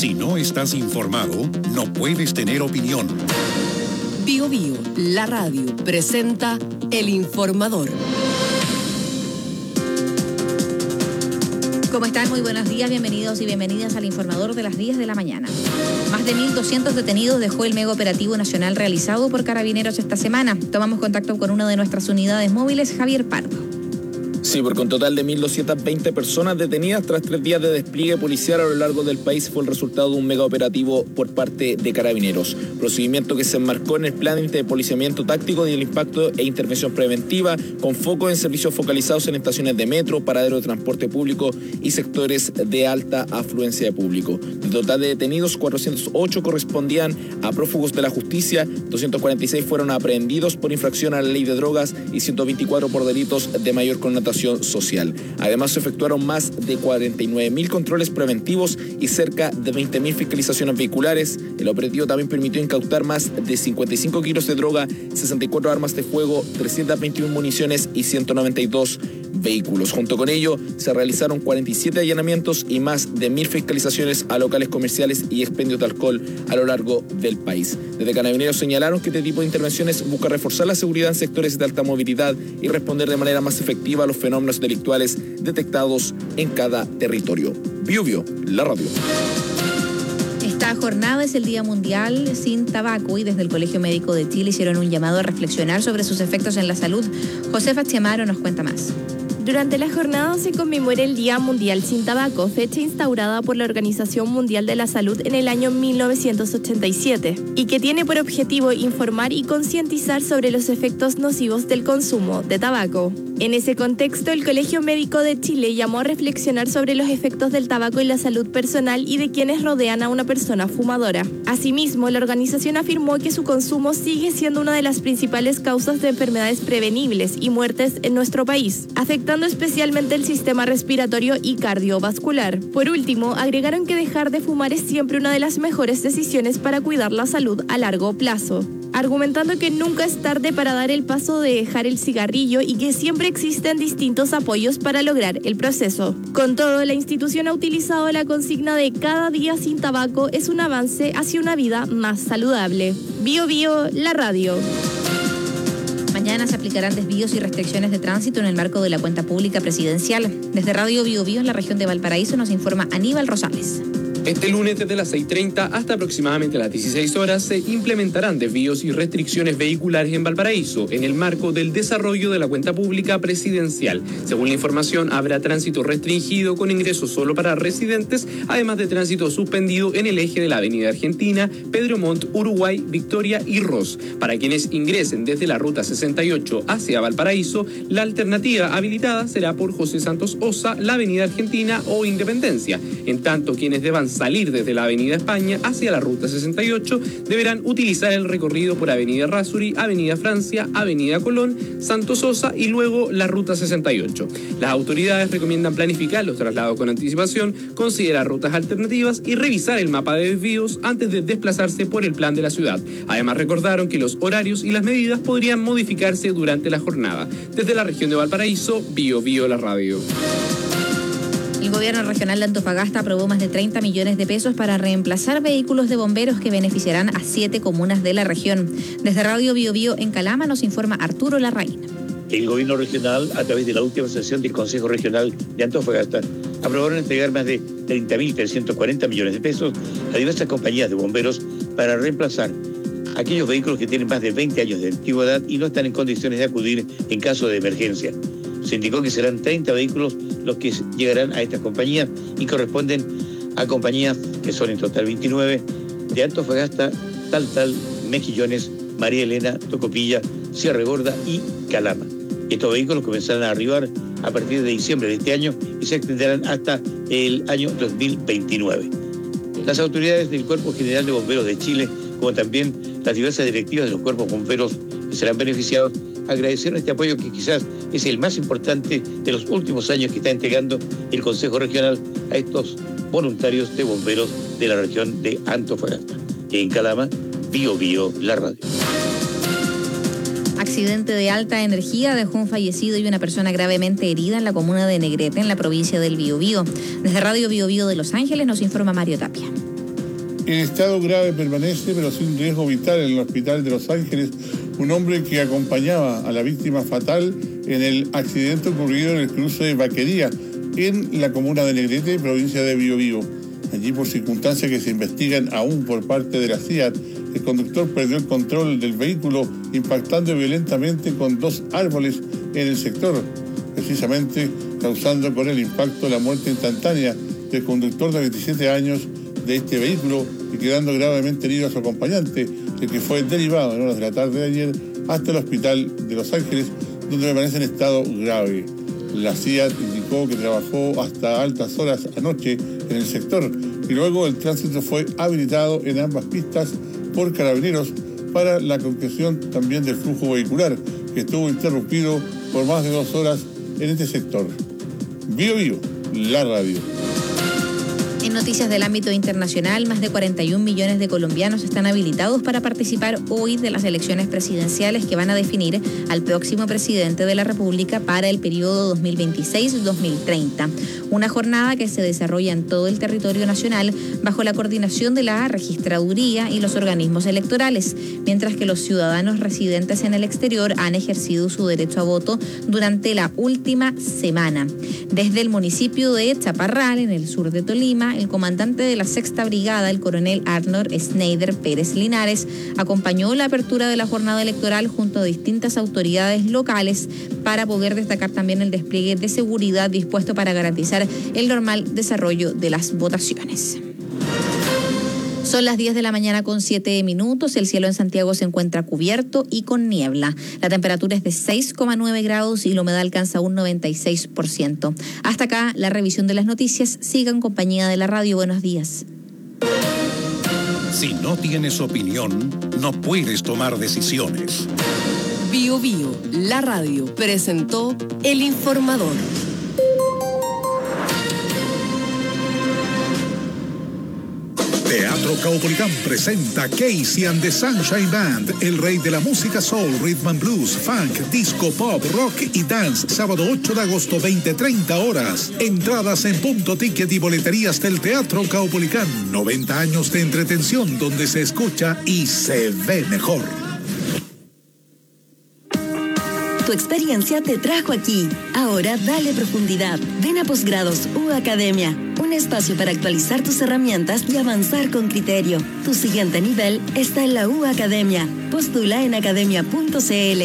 Si no estás informado, no puedes tener opinión. Bio Bio, la radio, presenta El Informador. ¿Cómo están? Muy buenos días, bienvenidos y bienvenidas al Informador de las 10 de la mañana. Más de 1.200 detenidos dejó el mega operativo nacional realizado por Carabineros esta semana. Tomamos contacto con una de nuestras unidades móviles, Javier Pardo. Sí, porque un total de 1.220 personas detenidas tras 3 días de despliegue policial a lo largo del país fue el resultado de un mega operativo por parte de Carabineros. Procedimiento que se enmarcó en el plan de policiamiento táctico y el impacto e intervención preventiva, con foco en servicios focalizados en estaciones de metro, paraderos de transporte público y sectores de alta afluencia de público. Del total de detenidos, 408 correspondían a prófugos de la justicia, 246 fueron aprehendidos por infracción a la ley de drogas y 124 por delitos de mayor connotación social. Además, se efectuaron más de 49.000 controles preventivos y cerca de 20.000 fiscalizaciones vehiculares. El operativo también permitió incautar más de 55 kilos de droga, 64 armas de fuego, 321 municiones y 192 vehículos. Junto con ello, se realizaron 47 allanamientos y más de 1.000 fiscalizaciones a locales comerciales y expendios de alcohol a lo largo del país. Desde Carabineros señalaron que este tipo de intervenciones busca reforzar la seguridad en sectores de alta movilidad y responder de manera más efectiva a los fenómenos delictuales detectados en cada territorio. Bio Bio, la radio. Esta jornada es el Día Mundial sin Tabaco y desde el Colegio Médico de Chile hicieron un llamado a reflexionar sobre sus efectos en la salud. Josefa Chemaro nos cuenta más. Durante la jornada se conmemora el Día Mundial sin Tabaco, fecha instaurada por la Organización Mundial de la Salud en el año 1987 y que tiene por objetivo informar y concientizar sobre los efectos nocivos del consumo de tabaco. En ese contexto, el Colegio Médico de Chile llamó a reflexionar sobre los efectos del tabaco en la salud personal y de quienes rodean a una persona fumadora. Asimismo, la organización afirmó que su consumo sigue siendo una de las principales causas de enfermedades prevenibles y muertes en nuestro país, afectando especialmente el sistema respiratorio y cardiovascular. Por último, agregaron que dejar de fumar es siempre una de las mejores decisiones para cuidar la salud a largo plazo, argumentando que nunca es tarde para dar el paso de dejar el cigarrillo y que siempre existen distintos apoyos para lograr el proceso. Con todo, la institución ha utilizado la consigna de cada día sin tabaco es un avance hacia una vida más saludable. Bio Bio, la radio. Mañana se aplicarán desvíos y restricciones de tránsito en el marco de la cuenta pública presidencial. Desde Radio Bio Bio en la región de Valparaíso nos informa Aníbal Rosales. Este lunes desde las 6:30 hasta aproximadamente las 16 horas se implementarán desvíos y restricciones vehiculares en Valparaíso en el marco del desarrollo de la cuenta pública presidencial. Según la información, habrá tránsito restringido con ingreso solo para residentes, además de tránsito suspendido en el eje de la Avenida Argentina, Pedro Montt, Uruguay, Victoria y Ross. Para quienes ingresen desde la ruta 68 hacia Valparaíso, la alternativa habilitada será por José Santos Osa, la Avenida Argentina o Independencia. En tanto, quienes deban salir desde la Avenida España hacia la Ruta 68 deberán utilizar el recorrido por Avenida Errázuriz, Avenida Francia, Avenida Colón, Santos Sosa y luego la Ruta 68. Las autoridades recomiendan planificar los traslados con anticipación, considerar rutas alternativas y revisar el mapa de desvíos antes de desplazarse por el plan de la ciudad. Además, recordaron que los horarios y las medidas podrían modificarse durante la jornada. Desde la región de Valparaíso, Bio Bio, la radio. El gobierno regional de Antofagasta aprobó más de 30 millones de pesos para reemplazar vehículos de bomberos que beneficiarán a 7 comunas de la región. Desde Radio Bio Bio en Calama nos informa Arturo Larraín. El gobierno regional, a través de la última sesión del Consejo Regional de Antofagasta, aprobaron entregar más de 30.340 millones de pesos a diversas compañías de bomberos para reemplazar aquellos vehículos que tienen más de 20 años de antigüedad y no están en condiciones de acudir en caso de emergencia. Se indicó que serán 30 vehículos los que llegarán a estas compañías y corresponden a compañías que son en total 29 de Antofagasta, Taltal, Mejillones, María Elena, Tocopilla, Sierra Gorda y Calama. Estos vehículos comenzarán a arribar a partir de diciembre de este año y se extenderán hasta el año 2029. Las autoridades del Cuerpo General de Bomberos de Chile, como también las diversas directivas de los cuerpos bomberos que serán beneficiados, agradecieron este apoyo que quizás es el más importante de los últimos años que está entregando el Consejo Regional a estos voluntarios de bomberos de la región de Antofagasta. En Calama, Bio Bio, la radio. Accidente de alta energía dejó un fallecido y una persona gravemente herida en la comuna de Negrete, en la provincia del Biobío. Desde Radio Biobío de Los Ángeles nos informa Mario Tapia. En estado grave permanece, pero sin riesgo vital, en el hospital de Los Ángeles, un hombre que acompañaba a la víctima fatal en el accidente ocurrido en el cruce de Vaquería, en la comuna de Negrete, provincia de Biobío. Allí, por circunstancias que se investigan aún por parte de la CIAT, el conductor perdió el control del vehículo, impactando violentamente con 2 árboles en el sector, precisamente causando con el impacto la muerte instantánea del conductor de 27 años de este vehículo y quedando gravemente herido a su acompañante, el que fue derivado en horas de la tarde de ayer hasta el hospital de Los Ángeles, donde permanece en estado grave. La CIAT indicó que trabajó hasta altas horas anoche en el sector y luego el tránsito fue habilitado en ambas pistas por carabineros para la concreción también del flujo vehicular, que estuvo interrumpido por más de 2 horas en este sector. Biobío, la radio. En noticias del ámbito internacional, más de 41 millones de colombianos están habilitados para participar hoy de las elecciones presidenciales que van a definir al próximo presidente de la República para el periodo 2026-2030. Una jornada que se desarrolla en todo el territorio nacional bajo la coordinación de la Registraduría y los organismos electorales, mientras que los ciudadanos residentes en el exterior han ejercido su derecho a voto durante la última semana. Desde el municipio de Chaparral, en el sur de Tolima, el comandante de la 6ª Brigada, el coronel Arnold Schneider Pérez Linares, acompañó la apertura de la jornada electoral junto a distintas autoridades locales para poder destacar también el despliegue de seguridad dispuesto para garantizar el normal desarrollo de las votaciones. Son las 10 de la mañana con 7 minutos. El cielo en Santiago se encuentra cubierto y con niebla. La temperatura es de 6,9 grados y la humedad alcanza un 96%. Hasta acá la revisión de las noticias. Siga en compañía de la radio. Buenos días. Si no tienes opinión, no puedes tomar decisiones. Biobío, la radio, presentó El Informador. Teatro Caupolicán presenta Casey and the Sunshine Band, el rey de la música soul, rhythm and blues, funk, disco, pop, rock y dance, sábado 8 de agosto, 20:30 horas. Entradas en Punto Ticket y boleterías del Teatro Caupolicán. 90 años de entretención donde se escucha y se ve mejor. Tu experiencia te trajo aquí. Ahora dale profundidad. Ven a Posgrados U Academia, un espacio para actualizar tus herramientas y avanzar con criterio. Tu siguiente nivel está en la U Academia. Postula en academia.cl.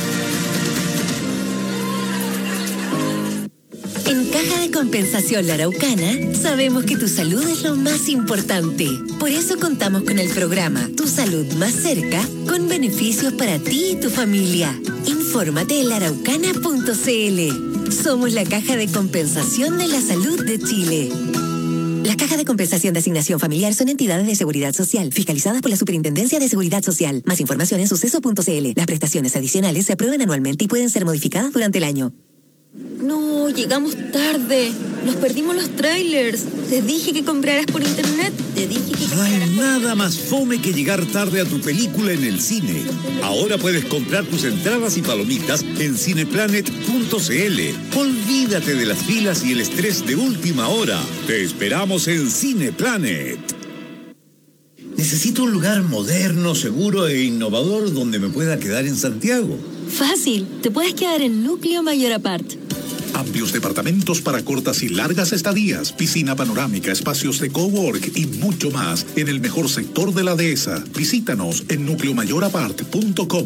En Caja de Compensación La Araucana, sabemos que tu salud es lo más importante. Por eso contamos con el programa Tu Salud Más Cerca, con beneficios para ti y tu familia. Infórmate en laraucana.cl. Somos la Caja de Compensación de la Salud de Chile. Las cajas de compensación de asignación familiar son entidades de seguridad social, fiscalizadas por la Superintendencia de Seguridad Social. Más información en suceso.cl. Las prestaciones adicionales se aprueban anualmente y pueden ser modificadas durante el año. No, llegamos tarde. Nos perdimos los trailers. Te dije que compraras por internet. No hay nada más fome que llegar tarde a tu película en el cine. Ahora puedes comprar tus entradas y palomitas en cineplanet.cl. Olvídate de las filas y el estrés de última hora. Te esperamos en Cineplanet. Necesito un lugar moderno, seguro e innovador donde me pueda quedar en Santiago. Fácil, te puedes quedar en Núcleo Mayor Apart. Amplios departamentos para cortas y largas estadías, piscina panorámica, espacios de cowork y mucho más en el mejor sector de la dehesa. Visítanos en nucleomayorapart.com.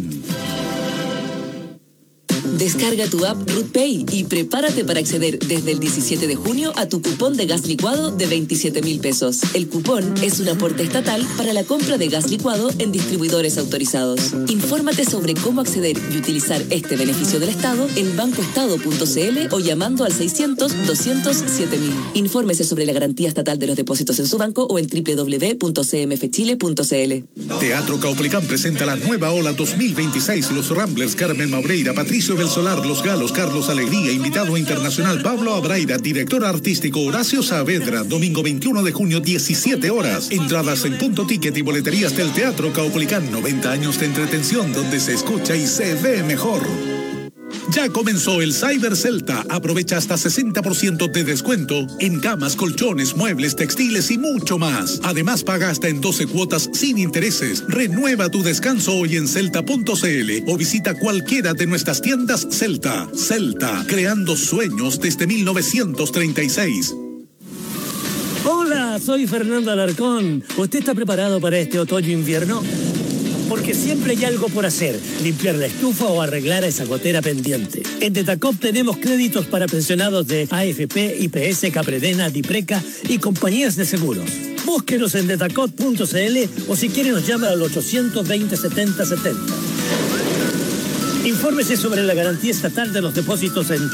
Descarga tu app RootPay y prepárate para acceder desde el 17 de junio a tu cupón de gas licuado de 27.000 pesos. El cupón es un aporte estatal para la compra de gas licuado en distribuidores autorizados. Infórmate sobre cómo acceder y utilizar este beneficio del Estado en bancoestado.cl o llamando al 600-200-7000. Infórmese sobre la garantía estatal de los depósitos en su banco o en www.cmfchile.cl. Teatro Caupolicán presenta la nueva ola 2026. Los Ramblers, Carmen Maureira, Patricio del Solar, Los Galos, Carlos Alegría, invitado internacional Pablo Abraira, director artístico Horacio Saavedra, domingo 21 de junio, 17 horas. Entradas en Punto Ticket y boleterías del Teatro Caupolicán. 90 años de entretención donde se escucha y se ve mejor. Ya comenzó el Cyber Celta. Aprovecha hasta 60% de descuento en camas, colchones, muebles, textiles y mucho más. Además, paga hasta en 12 cuotas sin intereses. Renueva tu descanso hoy en celta.cl o visita cualquiera de nuestras tiendas Celta. Celta, creando sueños desde 1936. Hola, soy Fernando Alarcón. ¿Usted está preparado para este otoño-invierno? Porque siempre hay algo por hacer, limpiar la estufa o arreglar esa gotera pendiente. En Detacop tenemos créditos para pensionados de AFP, IPS, Capredena, Dipreca y compañías de seguros. Búsquenos en detacop.cl o si quiere nos llama al 820-7070. Infórmese sobre la garantía estatal de los depósitos en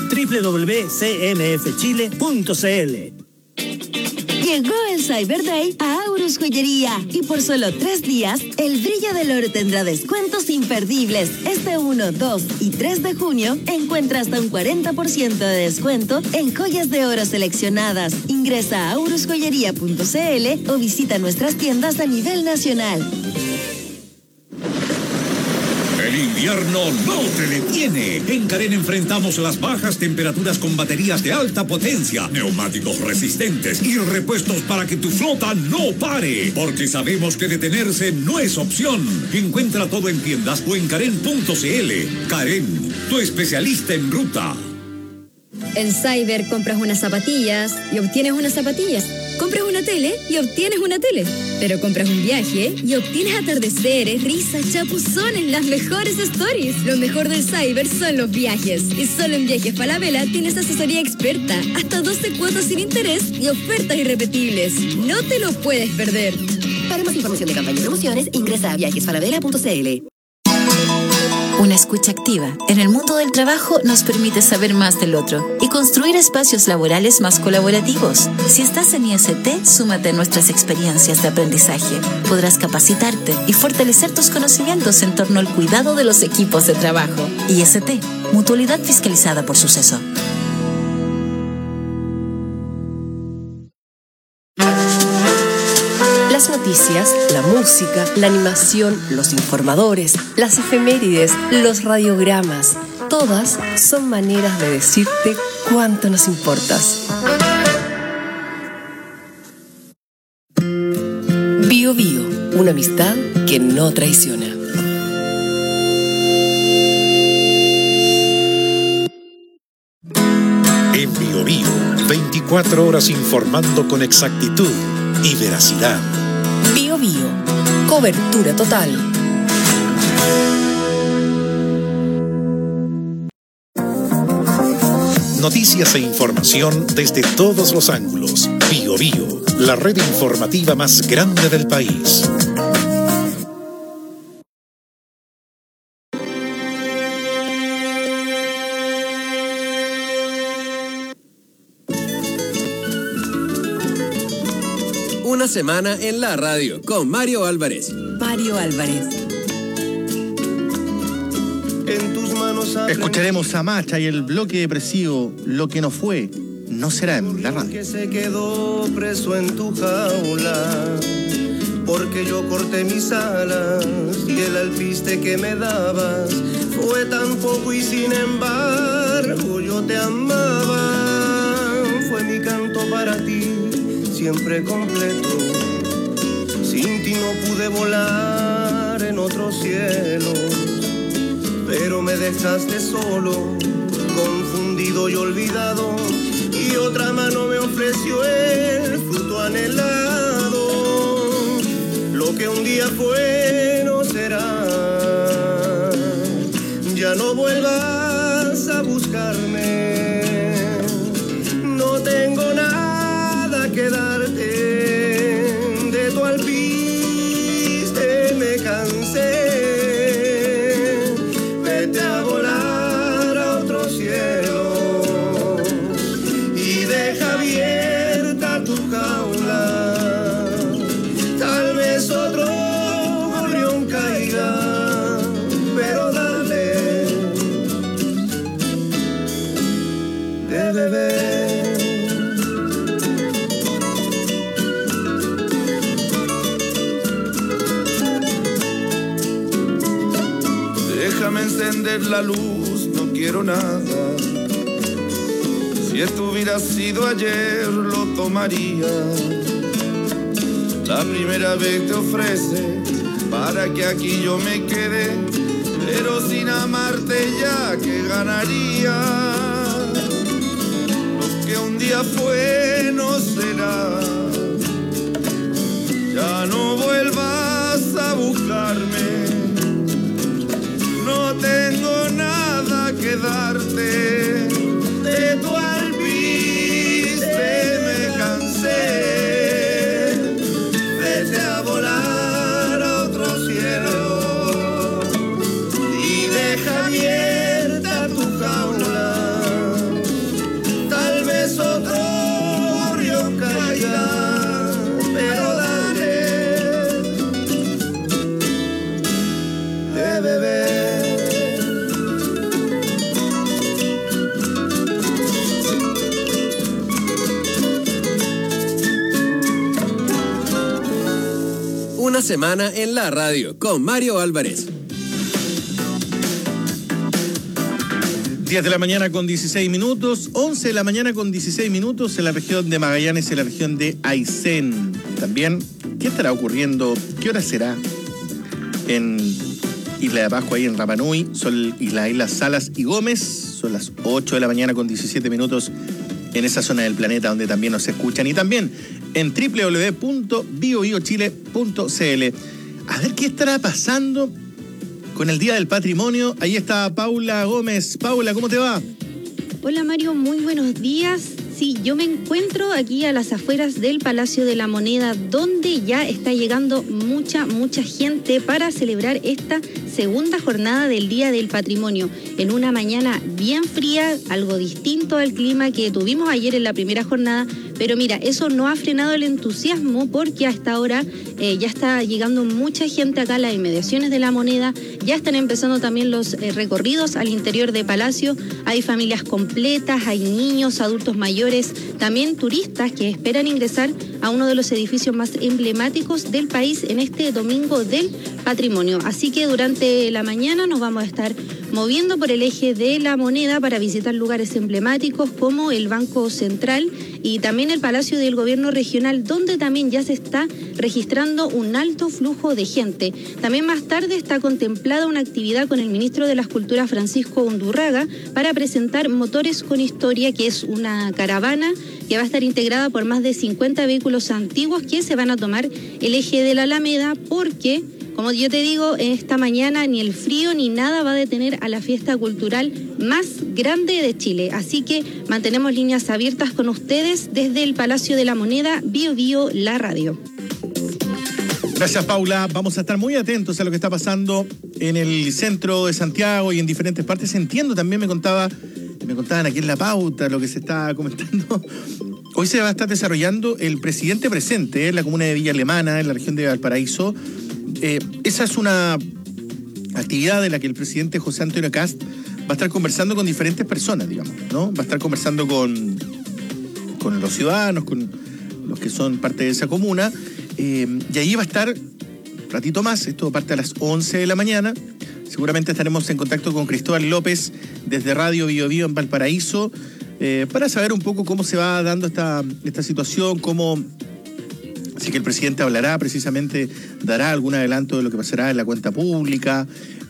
www.cmfchile.cl. Llegó el Cyber Day a Aurus Joyería y por solo 3 días, el brillo del oro tendrá descuentos imperdibles. Este 1, 2 y 3 de junio encuentra hasta un 40% de descuento en joyas de oro seleccionadas. Ingresa a aurusjoyería.cl o visita nuestras tiendas a nivel nacional. El invierno no te detiene. En Karen enfrentamos las bajas temperaturas con baterías de alta potencia, neumáticos resistentes y repuestos para que tu flota no pare. Porque sabemos que detenerse no es opción. Encuentra todo en tiendas o en Karen.cl. Karen, tu especialista en ruta. En Cyber compras unas zapatillas y obtienes unas zapatillas. Compras una tele y obtienes una tele. Pero compras un viaje y obtienes atardeceres, risas, chapuzones, las mejores stories. Lo mejor del Cyber son los viajes. Y solo en Viajes Falabella tienes asesoría experta, hasta 12 cuotas sin interés y ofertas irrepetibles. No te lo puedes perder. Para más información de campaña y promociones, ingresa a viajesfalabella.cl. Una escucha activa en el mundo del trabajo nos permite saber más del otro y construir espacios laborales más colaborativos. Si estás en IST, súmate a nuestras experiencias de aprendizaje. Podrás capacitarte y fortalecer tus conocimientos en torno al cuidado de los equipos de trabajo. IST, Mutualidad Fiscalizada por Suceso. Las noticias, la música, la animación, los informadores, las efemérides, los radiogramas, todas son maneras de decirte cuánto nos importas. Bio Bio, una amistad que no traiciona. En Bio Bio, 24 horas informando con exactitud y veracidad. Bio Bio, cobertura total. Noticias e información desde todos los ángulos. Bio Bio, la red informativa más grande del país. Una semana en la radio con Mario Álvarez. Mario Álvarez. Escucharemos a Macha y el bloque depresivo Lo que no fue, no será en la radio. Que se quedó preso en tu jaula, porque yo corté mis alas y el alpiste que me dabas fue tan poco y sin embargo yo te amaba. Fue mi canto para ti, siempre completo. Sin ti no pude volar en otros cielos, pero me dejaste solo, confundido y olvidado, y otra mano me ofreció el fruto anhelado. Lo que un día fue no será. Ya no vuelvas a buscarme, no tengo nada que darte. De tu alpiste me cansé. Vete a volar a otro cielo y deja abierta tu jaula. Tal vez otro gorrión caiga, pero dale de beber. Déjame encender la luz, no quiero quiero nada. Si esto hubiera sido ayer, lo tomaría. La primera vez te ofrece para que aquí yo me quede, pero sin amarte ya que ganaría. Lo que un día fue no será. Ya no vuelvas a buscarme. No tengo nada que darte. De tu alpiste me cansé. Vete a volar a otro cielo y deja abierta tu jaula. Tal vez otro gorrión caiga, pero dale de beber. Una semana en la radio con Mario Álvarez. 10 de la mañana con 16 minutos, 11 de la mañana con 16 minutos en la región de Magallanes, en la región de Aysén. También, ¿qué estará ocurriendo? ¿Qué hora será? En Isla de Pascua, ahí en Rapa Nui, son las islas Salas y Gómez, son las 8 de la mañana con 17 minutos en esa zona del planeta donde también nos escuchan, y también en www.biobiochile.cl. A ver qué estará pasando con el Día del Patrimonio. Ahí está Paula Gómez. Paula, ¿cómo te va? Hola Mario, muy buenos días. Sí, yo me encuentro aquí a las afueras del Palacio de la Moneda, donde ya está llegando mucha gente para celebrar esta segunda jornada del Día del Patrimonio. En una mañana bien fría, algo distinto al clima que tuvimos ayer en la primera jornada, pero mira, eso no ha frenado el entusiasmo, porque hasta ahora ya está llegando mucha gente acá a las inmediaciones de la Moneda. Ya están empezando también los recorridos al interior de Palacio. Hay familias completas, hay niños, adultos mayores, también turistas que esperan ingresar a uno de los edificios más emblemáticos del país en este Domingo del Patrimonio. Así que durante la mañana nos vamos a estar moviendo por el eje de la Moneda para visitar lugares emblemáticos como el Banco Central y también el Palacio del Gobierno Regional, donde también ya se está registrando un alto flujo de gente. También más tarde está contemplada una actividad con el ministro de las Culturas, Francisco Undurraga, para presentar Motores con Historia, que es una caravana que va a estar integrada por más de 50 vehículos antiguos que se van a tomar el eje de la Alameda, porque, como yo te digo, esta mañana ni el frío ni nada va a detener a la fiesta cultural más grande de Chile. Así que mantenemos líneas abiertas con ustedes desde el Palacio de la Moneda, Bio Bio, la radio. Gracias, Paula. Vamos a estar muy atentos a lo que está pasando en el centro de Santiago y en diferentes partes. Entiendo, también me contaban aquí en la pauta lo que se está comentando. Hoy se va a estar desarrollando el presidente presente en la comuna de Villa Alemana, en la región de Valparaíso. Esa es una actividad de la que el presidente José Antonio Kast va a estar conversando con diferentes personas, digamos, ¿no? Va a estar conversando con los ciudadanos, con los que son parte de esa comuna, y ahí va a estar un ratito más. Esto parte a las 11 de la mañana. Seguramente estaremos en contacto con Cristóbal López desde Radio Bio Bio en Valparaíso, para saber un poco cómo se va dando esta situación, cómo... Así que el presidente hablará precisamente, dará algún adelanto de lo que pasará en la cuenta pública,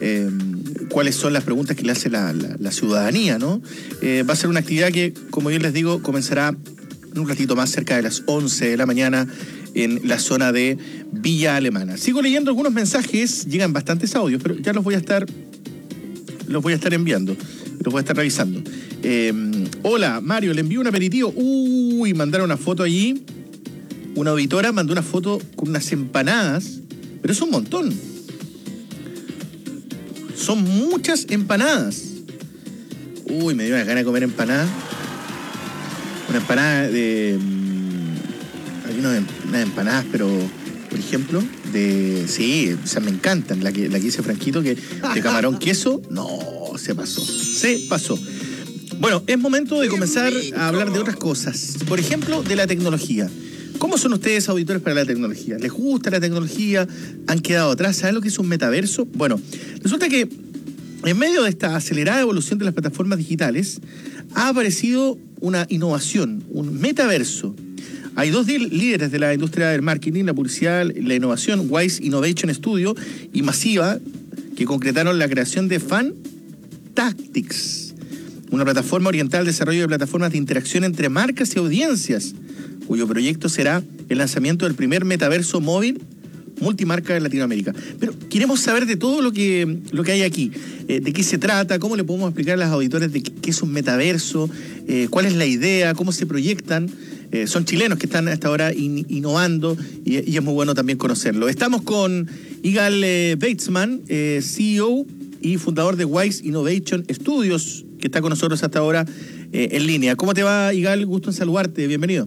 cuáles son las preguntas que le hace la ciudadanía, ¿no? Va a ser una actividad que, como yo les digo, comenzará en un ratito más, cerca de las 11 de la mañana, en la zona de Villa Alemana. Sigo leyendo algunos mensajes, llegan bastantes audios, pero ya los voy a estar enviando, los voy a estar revisando. Hola, Mario, le envío un aperitivo. Uy, mandaron una foto allí. Una auditora mandó una foto con unas empanadas, pero es un montón. Son muchas empanadas. Uy, me dio una gana de comer empanada. Una empanada de... Hay unas empanadas, pero, por ejemplo, sí, o sea, me encantan. La que hice Franquito, que de camarón queso, no, se pasó. Bueno, es momento de comenzar a hablar de otras cosas. Por ejemplo, de la tecnología. ¿Cómo son ustedes auditores para la tecnología? ¿Les gusta la tecnología? ¿Han quedado atrás? ¿Saben lo que es un metaverso? Bueno, resulta que en medio de esta acelerada evolución de las plataformas digitales, ha aparecido una innovación, un metaverso. Hay dos líderes de la industria del marketing, la publicidad, la innovación, Wise Innovation Studio y Masiva, que concretaron la creación de Fantactics, una plataforma oriental al desarrollo de plataformas de interacción entre marcas y audiencias, cuyo proyecto será el lanzamiento del primer metaverso móvil multimarca en Latinoamérica. Pero queremos saber de todo lo que hay aquí, de qué se trata, cómo le podemos explicar a los auditores de qué es un metaverso, cuál es la idea, cómo se proyectan. Son chilenos que están hasta ahora innovando y es muy bueno también conocerlo. Estamos con Igal Batesman, CEO y fundador de Wise Innovation Studios, que está con nosotros hasta ahora en línea. ¿Cómo te va, Igal? Gusto en saludarte. Bienvenido.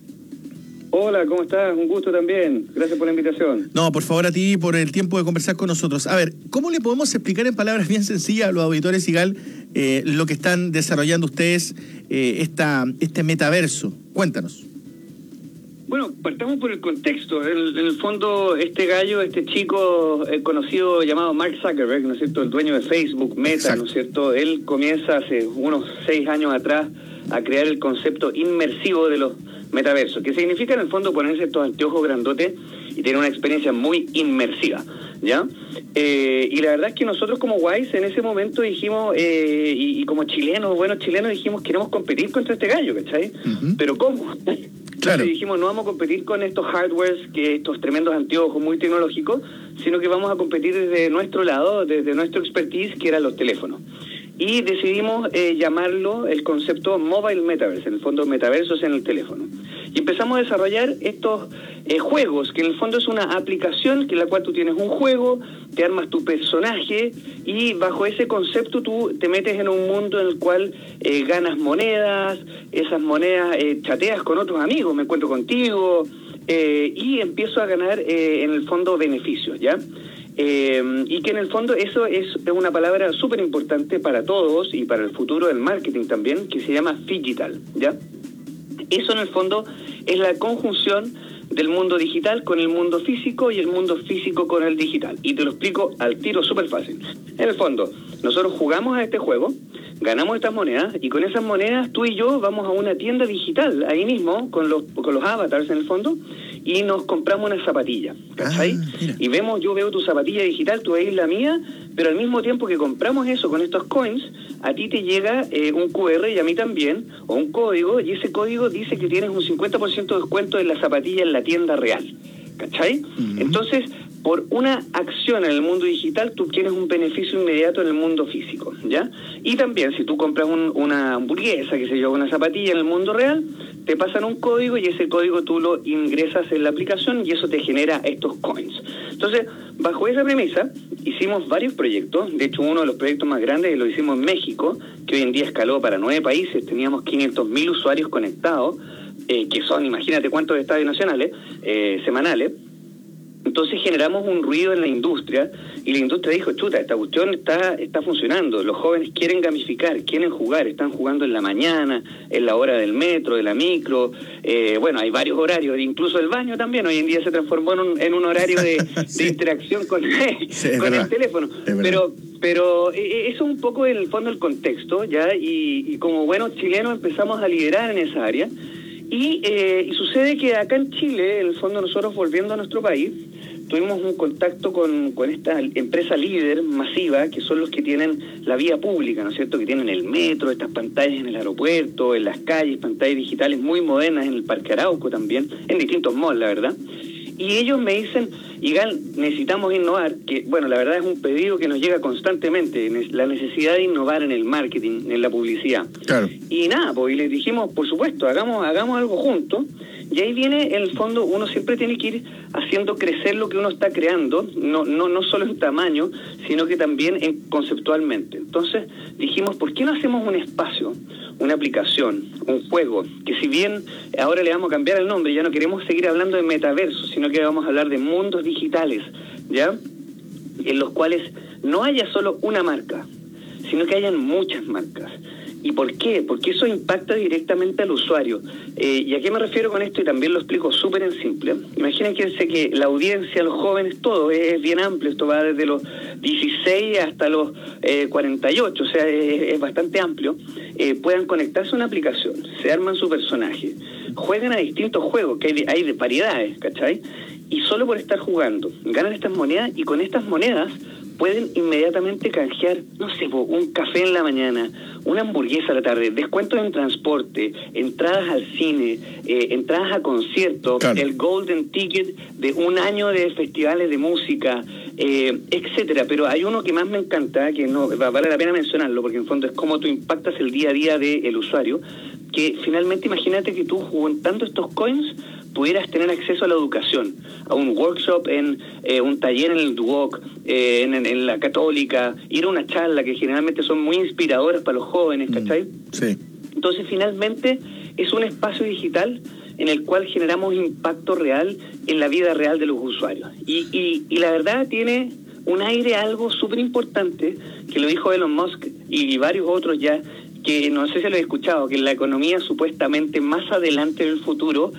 Hola, ¿cómo estás? Un gusto también. Gracias por la invitación. No, por favor a ti, por el tiempo de conversar con nosotros. A ver, ¿cómo le podemos explicar en palabras bien sencillas a los auditores, Igal, lo que están desarrollando ustedes, este metaverso? Cuéntanos. Bueno, partamos por el contexto. En el fondo, este gallo, este chico conocido llamado Mark Zuckerberg, ¿no es cierto?, el dueño de Facebook, Meta, exacto, ¿no es cierto?, él comienza hace unos 6 años atrás a crear el concepto inmersivo de los metaversos, que significa en el fondo ponerse estos anteojos grandotes y tener una experiencia muy inmersiva, ¿ya? Y la verdad es que nosotros como Wise en ese momento dijimos, y como chilenos, buenos chilenos, dijimos, queremos competir contra este gallo, ¿cachai? ¿Pero cómo? Claro. Entonces dijimos, no vamos a competir con estos hardwares, estos tremendos anteojos muy tecnológicos, sino que vamos a competir desde nuestro lado, desde nuestro expertise, que eran los teléfonos. Y decidimos llamarlo el concepto Mobile Metaverse, en el fondo metaversos en el teléfono. Y empezamos a desarrollar estos juegos, que en el fondo es una aplicación en la cual tú tienes un juego, te armas tu personaje y bajo ese concepto tú te metes en un mundo en el cual ganas monedas, esas monedas chateas con otros amigos, me encuentro contigo y empiezo a ganar en el fondo beneficios, ¿ya? Y que en el fondo eso es una palabra súper importante para todos y para el futuro del marketing también, que se llama phygital, ¿ya? Eso en el fondo es la conjunción del mundo digital con el mundo físico y el mundo físico con el digital. Y te lo explico al tiro súper fácil. En el fondo, nosotros jugamos a este juego, ganamos estas monedas y con esas monedas tú y yo vamos a una tienda digital, ahí mismo, con los avatars en el fondo, y nos compramos una zapatilla, ¿cachai? Y yo veo tu zapatilla digital, tú veis la mía, pero al mismo tiempo que compramos eso con estos coins, a ti te llega un QR y a mí también, o un código, y ese código dice que tienes un 50% de descuento en la zapatilla en la tienda real, ¿cachai? Entonces, por una acción en el mundo digital, tú tienes un beneficio inmediato en el mundo físico, ¿ya? Y también, si tú compras una hamburguesa, que se lleva una zapatilla en el mundo real, te pasan un código y ese código tú lo ingresas en la aplicación y eso te genera estos coins. Entonces, bajo esa premisa, hicimos varios proyectos. De hecho, uno de los proyectos más grandes lo hicimos en México, que hoy en día escaló para 9 países. Teníamos 500.000 usuarios conectados, que son, imagínate cuántos estadios nacionales, semanales. Entonces generamos un ruido en la industria y la industria dijo, chuta, esta cuestión está funcionando, los jóvenes quieren gamificar, quieren jugar, están jugando en la mañana, en la hora del metro, de la micro, bueno, hay varios horarios, incluso el baño también, hoy en día se transformó en un horario de interacción con el teléfono, pero eso es un poco en el fondo el contexto, ¿ya? Y como buenos chilenos empezamos a liderar en esa área. Y sucede que acá en Chile, en el fondo nosotros volviendo a nuestro país, tuvimos un contacto con esta empresa líder masiva, que son los que tienen la vía pública, ¿no es cierto?, que tienen el metro, estas pantallas en el aeropuerto, en las calles, pantallas digitales muy modernas en el Parque Arauco también, en distintos malls, la verdad. Y ellos me dicen, Igal, necesitamos innovar, que bueno, la verdad es un pedido que nos llega constantemente, la necesidad de innovar en el marketing, en la publicidad. Claro. Y nada, pues y les dijimos, por supuesto, hagamos algo juntos, y ahí viene, en el fondo, uno siempre tiene que ir haciendo crecer lo que uno está creando, no solo en tamaño, sino que también conceptualmente. Entonces dijimos, ¿por qué no hacemos un espacio, una aplicación, un juego, que si bien ahora le vamos a cambiar el nombre, ya no queremos seguir hablando de metaverso, sino que vamos a hablar de mundos digitales, ¿ya? En los cuales no haya solo una marca, sino que hayan muchas marcas. ¿Y por qué? Porque eso impacta directamente al usuario. ¿Y a qué me refiero con esto? Y también lo explico súper en simple. Imagínense que la audiencia, los jóvenes, todo es bien amplio. Esto va desde los 16 hasta los 48, o sea, es bastante amplio. Puedan conectarse a una aplicación, se arman su personaje, juegan a distintos juegos, que hay de variedades, ¿cachai? Y solo por estar jugando, ganan estas monedas y con estas monedas pueden inmediatamente canjear, no sé, un café en la mañana, una hamburguesa a la tarde, descuentos en transporte, entradas al cine, entradas a conciertos, claro, el Golden Ticket de un año de festivales de música, etcétera. Pero hay uno que más me encanta, que no vale la pena mencionarlo, porque en fondo es cómo tú impactas el día a día del usuario, que finalmente imagínate que tú juntando estos coins pudieras tener acceso a la educación, a un workshop, en un taller en el Duoc, en la Católica, ir a una charla que generalmente son muy inspiradoras para los jóvenes, ¿cachai? Sí. Entonces finalmente es un espacio digital en el cual generamos impacto real en la vida real de los usuarios. Y la verdad tiene un aire algo súper importante, que lo dijo Elon Musk y varios otros ya, que no sé si lo he escuchado, que en la economía supuestamente más adelante en el futuro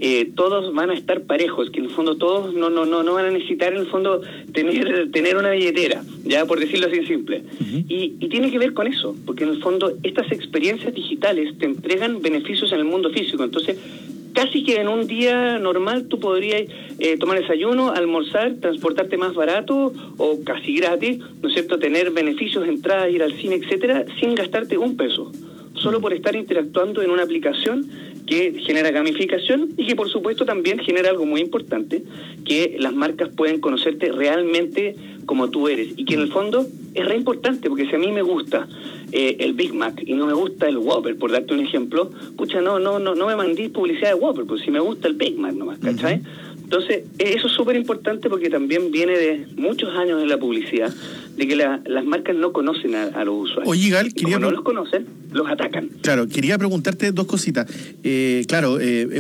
todos van a estar parejos, que en el fondo todos no van a necesitar en el fondo tener una billetera, ya por decirlo así simple. Y tiene que ver con eso, porque en el fondo estas experiencias digitales te entregan beneficios en el mundo físico. Entonces casi que en un día normal tú podrías tomar desayuno, almorzar, transportarte más barato o casi gratis, ¿no es cierto?, tener beneficios, entradas, ir al cine, etcétera, sin gastarte un peso, solo por estar interactuando en una aplicación que genera gamificación y que por supuesto también genera algo muy importante, que las marcas pueden conocerte realmente como tú eres, y que en el fondo es re importante, porque si a mí me gusta el Big Mac y no me gusta el Whopper, por darte un ejemplo, pucha, no me mandís publicidad de Whopper, pues si me gusta el Big Mac nomás, ¿cachai? Entonces, eso es súper importante porque también viene de muchos años en la publicidad, de que las marcas no conocen a los usuarios. Oye, Gal, como no los conocen, los atacan. Claro, quería preguntarte dos cositas. Claro,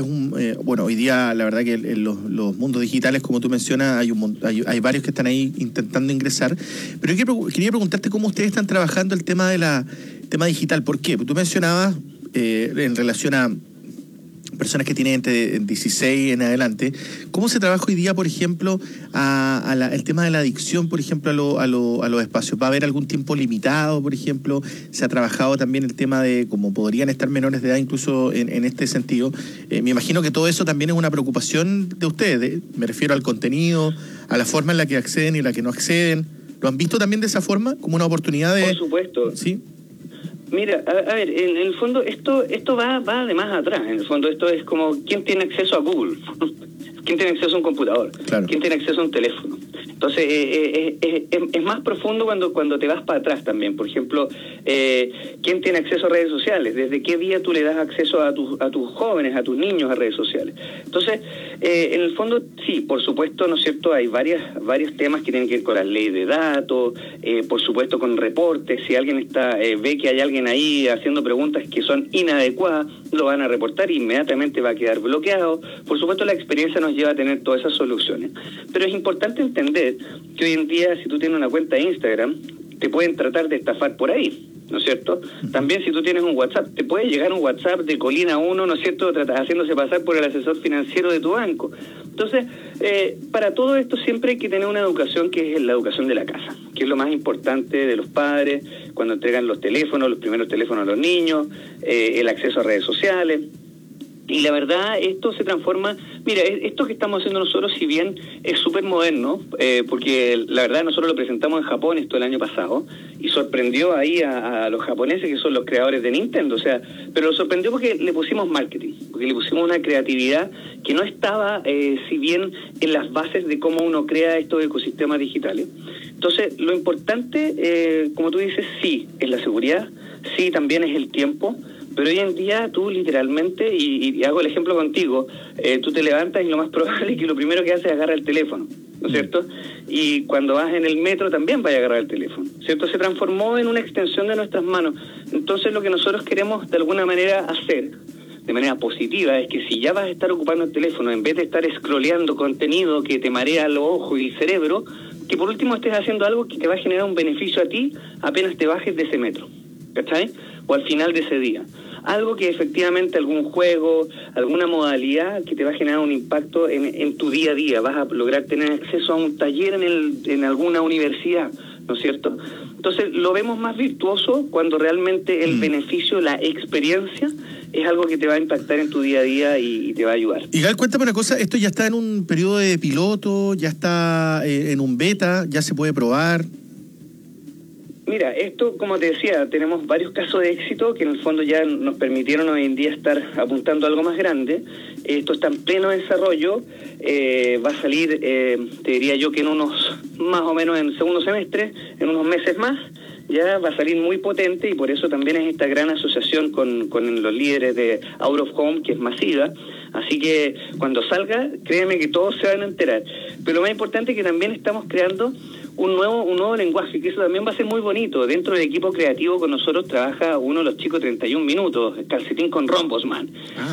bueno, hoy día la verdad que en los mundos digitales, como tú mencionas, hay varios que están ahí intentando ingresar, pero yo quería preguntarte cómo ustedes están trabajando el tema tema digital. ¿Por qué? Porque tú mencionabas en relación a personas que tienen entre 16 en adelante, ¿cómo se trabaja hoy día, por ejemplo, el tema de la adicción, por ejemplo, a los espacios? ¿Va a haber algún tiempo limitado, por ejemplo? ¿Se ha trabajado también el tema de cómo podrían estar menores de edad, incluso en este sentido? Me imagino que todo eso también es una preocupación de ustedes, me refiero al contenido, a la forma en la que acceden y la que no acceden. ¿Lo han visto también de esa forma, como una oportunidad de...? Por supuesto. ¿Sí? Mira, a ver, en el fondo esto va de más atrás. En el fondo esto es como quién tiene acceso a Google, quién tiene acceso a un computador, claro, quién tiene acceso a un teléfono. Entonces es más profundo cuando te vas para atrás también. Por ejemplo, quién tiene acceso a redes sociales, desde qué día tú le das acceso a tus jóvenes, a tus niños a redes sociales. Entonces, en el fondo, sí, por supuesto, ¿no es cierto? Hay varios temas que tienen que ver con la ley de datos, por supuesto con reportes. Si alguien ve que hay alguien ahí haciendo preguntas que son inadecuadas, lo van a reportar e inmediatamente va a quedar bloqueado. Por supuesto, la experiencia nos lleva a tener todas esas soluciones. Pero es importante entender que hoy en día, si tú tienes una cuenta de Instagram, te pueden tratar de estafar por ahí, ¿no es cierto? También si tú tienes un WhatsApp, te puede llegar un WhatsApp de Colina 1, ¿no es cierto?, haciéndose pasar por el asesor financiero de tu banco. Entonces, para todo esto siempre hay que tener una educación que es la educación de la casa, que es lo más importante de los padres, cuando entregan los primeros teléfonos a los niños, el acceso a redes sociales. Y la verdad, esto se transforma... Mira, esto que estamos haciendo nosotros, si bien es súper moderno, porque la verdad nosotros lo presentamos en Japón esto el año pasado, y sorprendió ahí a los japoneses, que son los creadores de Nintendo, pero lo sorprendió porque le pusimos marketing, porque le pusimos una creatividad que no estaba, si bien, en las bases de cómo uno crea estos ecosistemas digitales. Entonces, lo importante, como tú dices, sí, es la seguridad, sí, también es el tiempo. Pero hoy en día tú literalmente, y hago el ejemplo contigo, tú te levantas y lo más probable es que lo primero que haces es agarrar el teléfono, ¿no es cierto? Y cuando vas en el metro también vas a agarrar el teléfono, ¿cierto? Se transformó en una extensión de nuestras manos. Entonces lo que nosotros queremos de alguna manera hacer, de manera positiva, es que si ya vas a estar ocupando el teléfono, en vez de estar scrolleando contenido que te marea los ojos y el cerebro, que por último estés haciendo algo que te va a generar un beneficio a ti apenas te bajes de ese metro, ¿cachai? o al final de ese día. Algo que efectivamente algún juego, alguna modalidad que te va a generar un impacto en tu día a día. Vas a lograr tener acceso a un taller en alguna universidad, ¿no es cierto? Entonces lo vemos más virtuoso cuando realmente el beneficio, la experiencia, es algo que te va a impactar en tu día a día y te va a ayudar. Y Gal, cuéntame una cosa, ¿esto ya está en un periodo de piloto, ya está en un beta, ya se puede probar? Mira, esto, como te decía, tenemos varios casos de éxito que en el fondo ya nos permitieron hoy en día estar apuntando a algo más grande. Esto está en pleno desarrollo, va a salir, te diría yo que en unos, más o menos en el segundo semestre, en unos meses más, ya va a salir muy potente y por eso también es esta gran asociación con los líderes de Out of Home, que es masiva. Así que cuando salga, créeme que todos se van a enterar. Pero lo más importante es que también estamos creando un nuevo lenguaje, que eso también va a ser muy bonito. Dentro del equipo creativo con nosotros trabaja uno de los chicos 31 minutos, Calcetín con Rombos, man.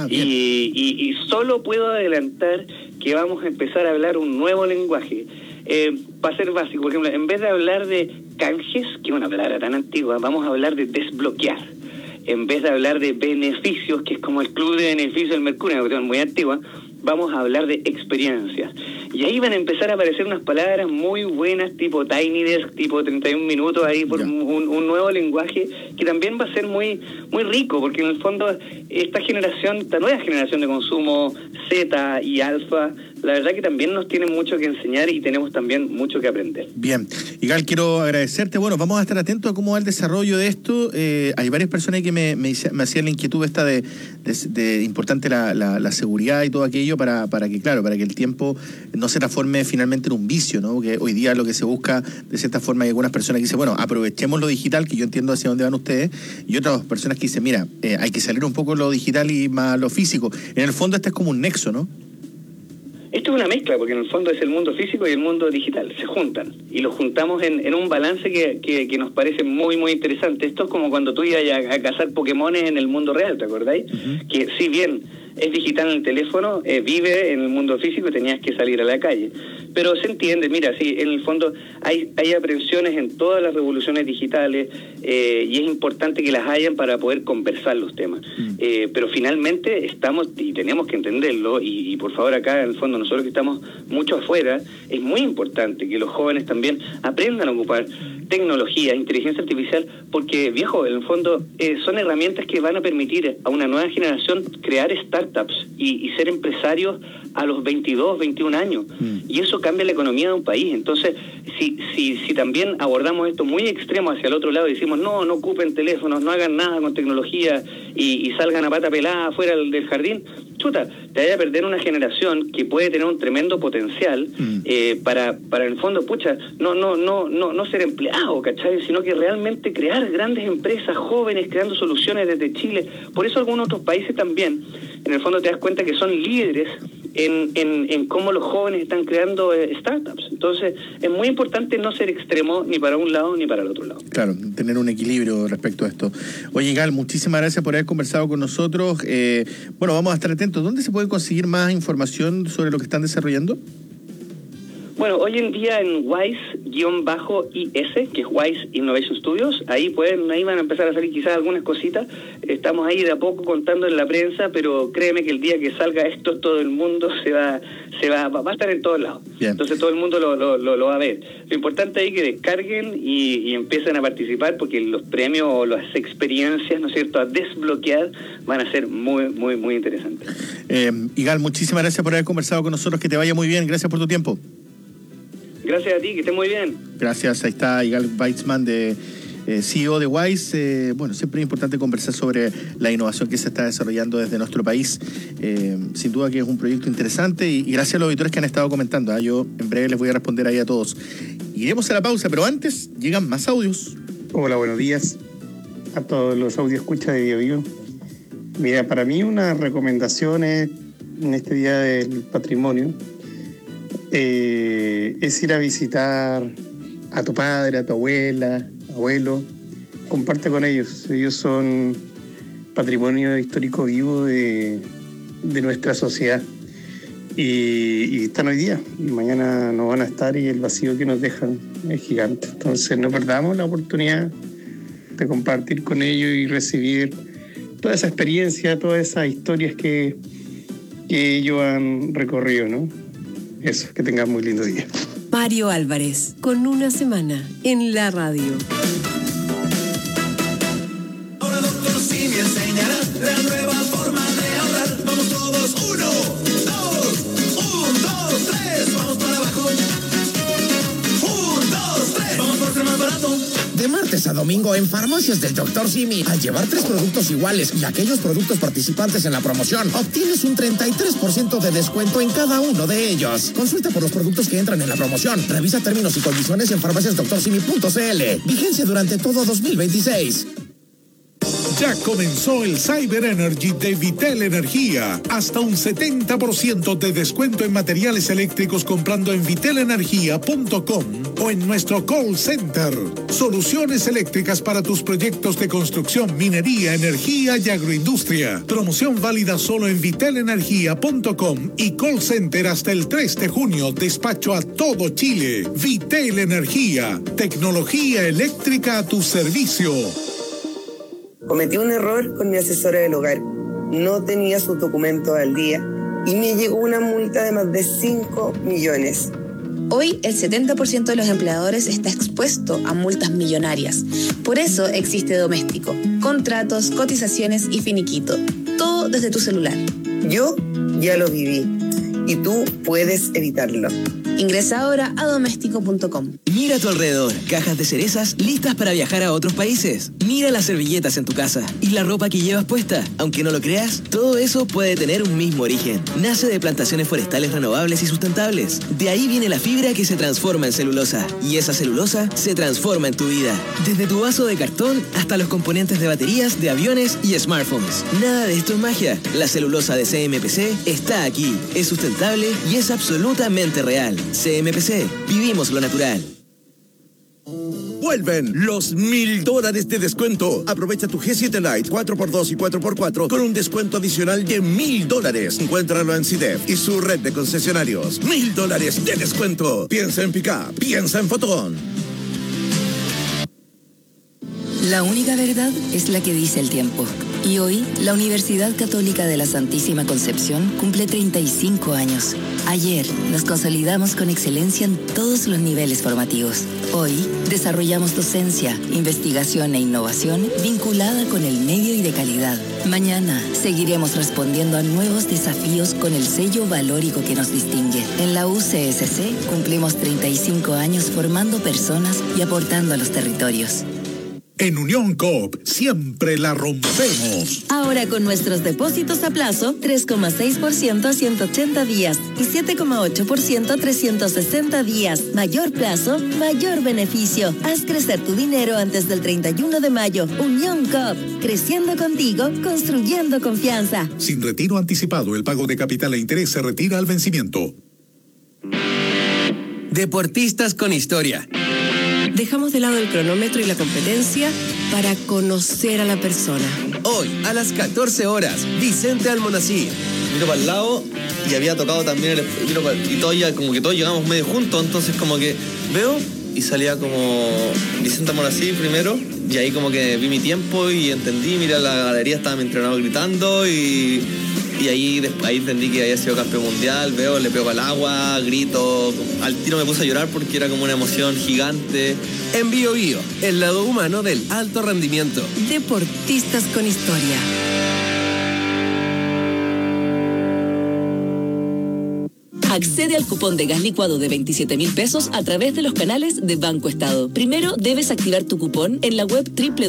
Y solo puedo adelantar que vamos a empezar a hablar un nuevo lenguaje. Va a ser básico, por ejemplo, en vez de hablar de canjes, que es una palabra tan antigua, vamos a hablar de desbloquear. En vez de hablar de beneficios, que es como el club de beneficios del Mercurio, una cuestión muy antigua, vamos a hablar de experiencias. Y ahí van a empezar a aparecer unas palabras muy buenas, tipo Tiny Desk, tipo 31 minutos, ahí por un nuevo lenguaje que también va a ser muy rico, porque en el fondo esta nueva generación de consumo, Z y Alfa, la verdad que también nos tienen mucho que enseñar y tenemos también mucho que aprender. Bien, y Gal, quiero agradecerte. Bueno, vamos a estar atentos a cómo va el desarrollo de esto. Hay varias personas que me hacían la inquietud esta de importante la seguridad y todo aquello para que el tiempo no se transforme finalmente en un vicio, ¿no? Porque hoy día lo que se busca, de cierta forma, hay algunas personas que dicen, bueno, aprovechemos lo digital, que yo entiendo hacia dónde van ustedes, y otras personas que dicen, mira, hay que salir un poco lo digital y más lo físico. En el fondo este es como un nexo, ¿no? Esto es una mezcla, porque en el fondo es el mundo físico y el mundo digital, se juntan, y los juntamos en un balance que nos parece muy, muy interesante. Esto es como cuando tú ibas a cazar Pokémones en el mundo real, ¿te acordáis? Que si bien es digital en el teléfono, vive en el mundo físico y tenías que salir a la calle. Pero se entiende, mira, sí, en el fondo hay aprensiones en todas las revoluciones digitales y es importante que las hayan para poder conversar los temas. Pero finalmente estamos, y tenemos que entenderlo, y por favor acá en el fondo nosotros que estamos mucho afuera, es muy importante que los jóvenes también aprendan a ocupar tecnología, inteligencia artificial, porque, viejo, en el fondo son herramientas que van a permitir a una nueva generación crear startups y ser empresarios a los 22, 21 años. Y eso cambia la economía de un país. Entonces, si también abordamos esto muy extremo hacia el otro lado y decimos, no ocupen teléfonos, no hagan nada con tecnología y salgan a pata pelada afuera del jardín, chuta, te vaya a perder una generación que puede tener un tremendo potencial para en el fondo, pucha, no ser empleado, ¿cachai? Sino que realmente crear grandes empresas jóvenes creando soluciones desde Chile. Por eso algunos otros países también, en el fondo te das cuenta que son líderes en cómo los jóvenes están creando startups. Entonces, es muy importante no ser extremo ni para un lado ni para el otro lado. Claro, tener un equilibrio respecto a esto. Oye, Gal, muchísimas gracias por haber conversado con nosotros. Bueno, vamos a estar atentos. ¿Dónde se puede conseguir más información sobre lo que están desarrollando? Bueno, hoy en día en WISE-IS, que es WISE Innovation Studios, ahí van a empezar a salir quizás algunas cositas. Estamos ahí de a poco contando en la prensa, pero créeme que el día que salga esto, todo el mundo va a estar en todos lados. Bien. Entonces todo el mundo lo va a ver. Lo importante es que descarguen y empiecen a participar, porque los premios o las experiencias, ¿no es cierto?, a desbloquear van a ser muy, muy, muy interesantes. Igal, muchísimas gracias por haber conversado con nosotros. Que te vaya muy bien. Gracias por tu tiempo. Gracias a ti, que estés muy bien. Gracias, ahí está Igal Weitzman, de CEO de WISE. Bueno, siempre es importante conversar sobre la innovación que se está desarrollando desde nuestro país. Sin duda que es un proyecto interesante y gracias a los auditores que han estado comentando. Yo en breve les voy a responder ahí a todos. Iremos a la pausa, pero antes llegan más audios. Hola, buenos días a todos los audios escucha de BioBio. Mira, para mí una recomendación es, en este Día del Patrimonio, es ir a visitar a tu padre, a tu abuela, abuelo. Comparte con ellos. Ellos son patrimonio histórico vivo de nuestra sociedad. Y están hoy día. Y mañana no van a estar y el vacío que nos dejan es gigante. Entonces no perdamos la oportunidad de compartir con ellos y recibir toda esa experiencia, todas esas historias que ellos han recorrido, ¿no? Eso, que tengan muy lindo día. Mario Álvarez, con una semana en la radio. Ahora Dr. Simi enseñará la nueva forma de ahorrar. Vamos todos, 1, 2, 3, vamos para abajo. 1, 2, 3, vamos por ser más barato. De martes a domingo en Farmacias del Dr. Simi, al llevar 3 productos iguales y aquellos productos participantes en la promoción, obtienes un 33% de descuento en cada uno de ellos. Consulta por los productos que entran en la promoción. Revisa términos y condiciones en farmaciasdoctorsimi.cl. Vigencia durante todo 2026. Ya comenzó el Cyber Energy de Vitel Energía. Hasta un 70% de descuento en materiales eléctricos comprando en vitelenergia.com o en nuestro call center. Soluciones eléctricas para tus proyectos de construcción, minería, energía y agroindustria. Promoción válida solo en vitelenergia.com y call center hasta el 3 de junio. Despacho a todo Chile. Vitel Energía. Tecnología eléctrica a tu servicio. Cometí un error con mi asesora del hogar. No tenía sus documentos al día y me llegó una multa de más de 5 millones. Hoy el 70% de los empleadores está expuesto a multas millonarias. Por eso existe Doméstico. Contratos, cotizaciones y finiquito. Todo desde tu celular. Yo ya lo viví y tú puedes evitarlo. Ingresa ahora a doméstico.com. Mira a tu alrededor, cajas de cerezas listas para viajar a otros países. Mira las servilletas en tu casa y la ropa que llevas puesta. Aunque no lo creas, todo eso puede tener un mismo origen. Nace de plantaciones forestales renovables y sustentables. De ahí viene la fibra que se transforma en celulosa. Y esa celulosa se transforma en tu vida. Desde tu vaso de cartón hasta los componentes de baterías, de aviones y smartphones. Nada de esto es magia. La celulosa de CMPC está aquí. Es sustentable y es absolutamente real. CMPC, vivimos lo natural. Vuelven los $1000 de descuento. Aprovecha tu G7 Lite 4x2 y 4x4 con un descuento adicional de $1000. Encuéntralo en CIDEF y su red de concesionarios. $1000 de descuento. Piensa en Pickup, piensa en Fotón. La única verdad es la que dice el tiempo. Y hoy, la Universidad Católica de la Santísima Concepción cumple 35 años. Ayer, nos consolidamos con excelencia en todos los niveles formativos. Hoy, desarrollamos docencia, investigación e innovación vinculada con el medio y de calidad. Mañana, seguiremos respondiendo a nuevos desafíos con el sello valórico que nos distingue. En la UCSC, cumplimos 35 años formando personas y aportando a los territorios. En Unión Coop siempre la rompemos. Ahora con nuestros depósitos a plazo, 3,6% a 180 días y 7,8% a 360 días. Mayor plazo, mayor beneficio. Haz crecer tu dinero antes del 31 de mayo. Unión Coop, creciendo contigo, construyendo confianza. Sin retiro anticipado, el pago de capital e interés se retira al vencimiento. Deportistas con historia. Dejamos de lado el cronómetro y la competencia para conocer a la persona. Hoy, a las 14 horas, Vicente Almonacid. Miro para el lado y había tocado también y todos ya, como que todos llegamos medio juntos, entonces como que veo y salía como Vicente Almonacid primero y ahí como que vi mi tiempo y entendí, mira, la galería estaba mi entrenador gritando y ahí entendí que había sido campeón mundial, le pego al agua, grito, al tiro me puse a llorar porque era como una emoción gigante. En Bio Bio, el lado humano del alto rendimiento. Deportistas con historia. Accede al cupón de gas licuado de 27.000 pesos a través de los canales de Banco Estado. Primero debes activar tu cupón en la web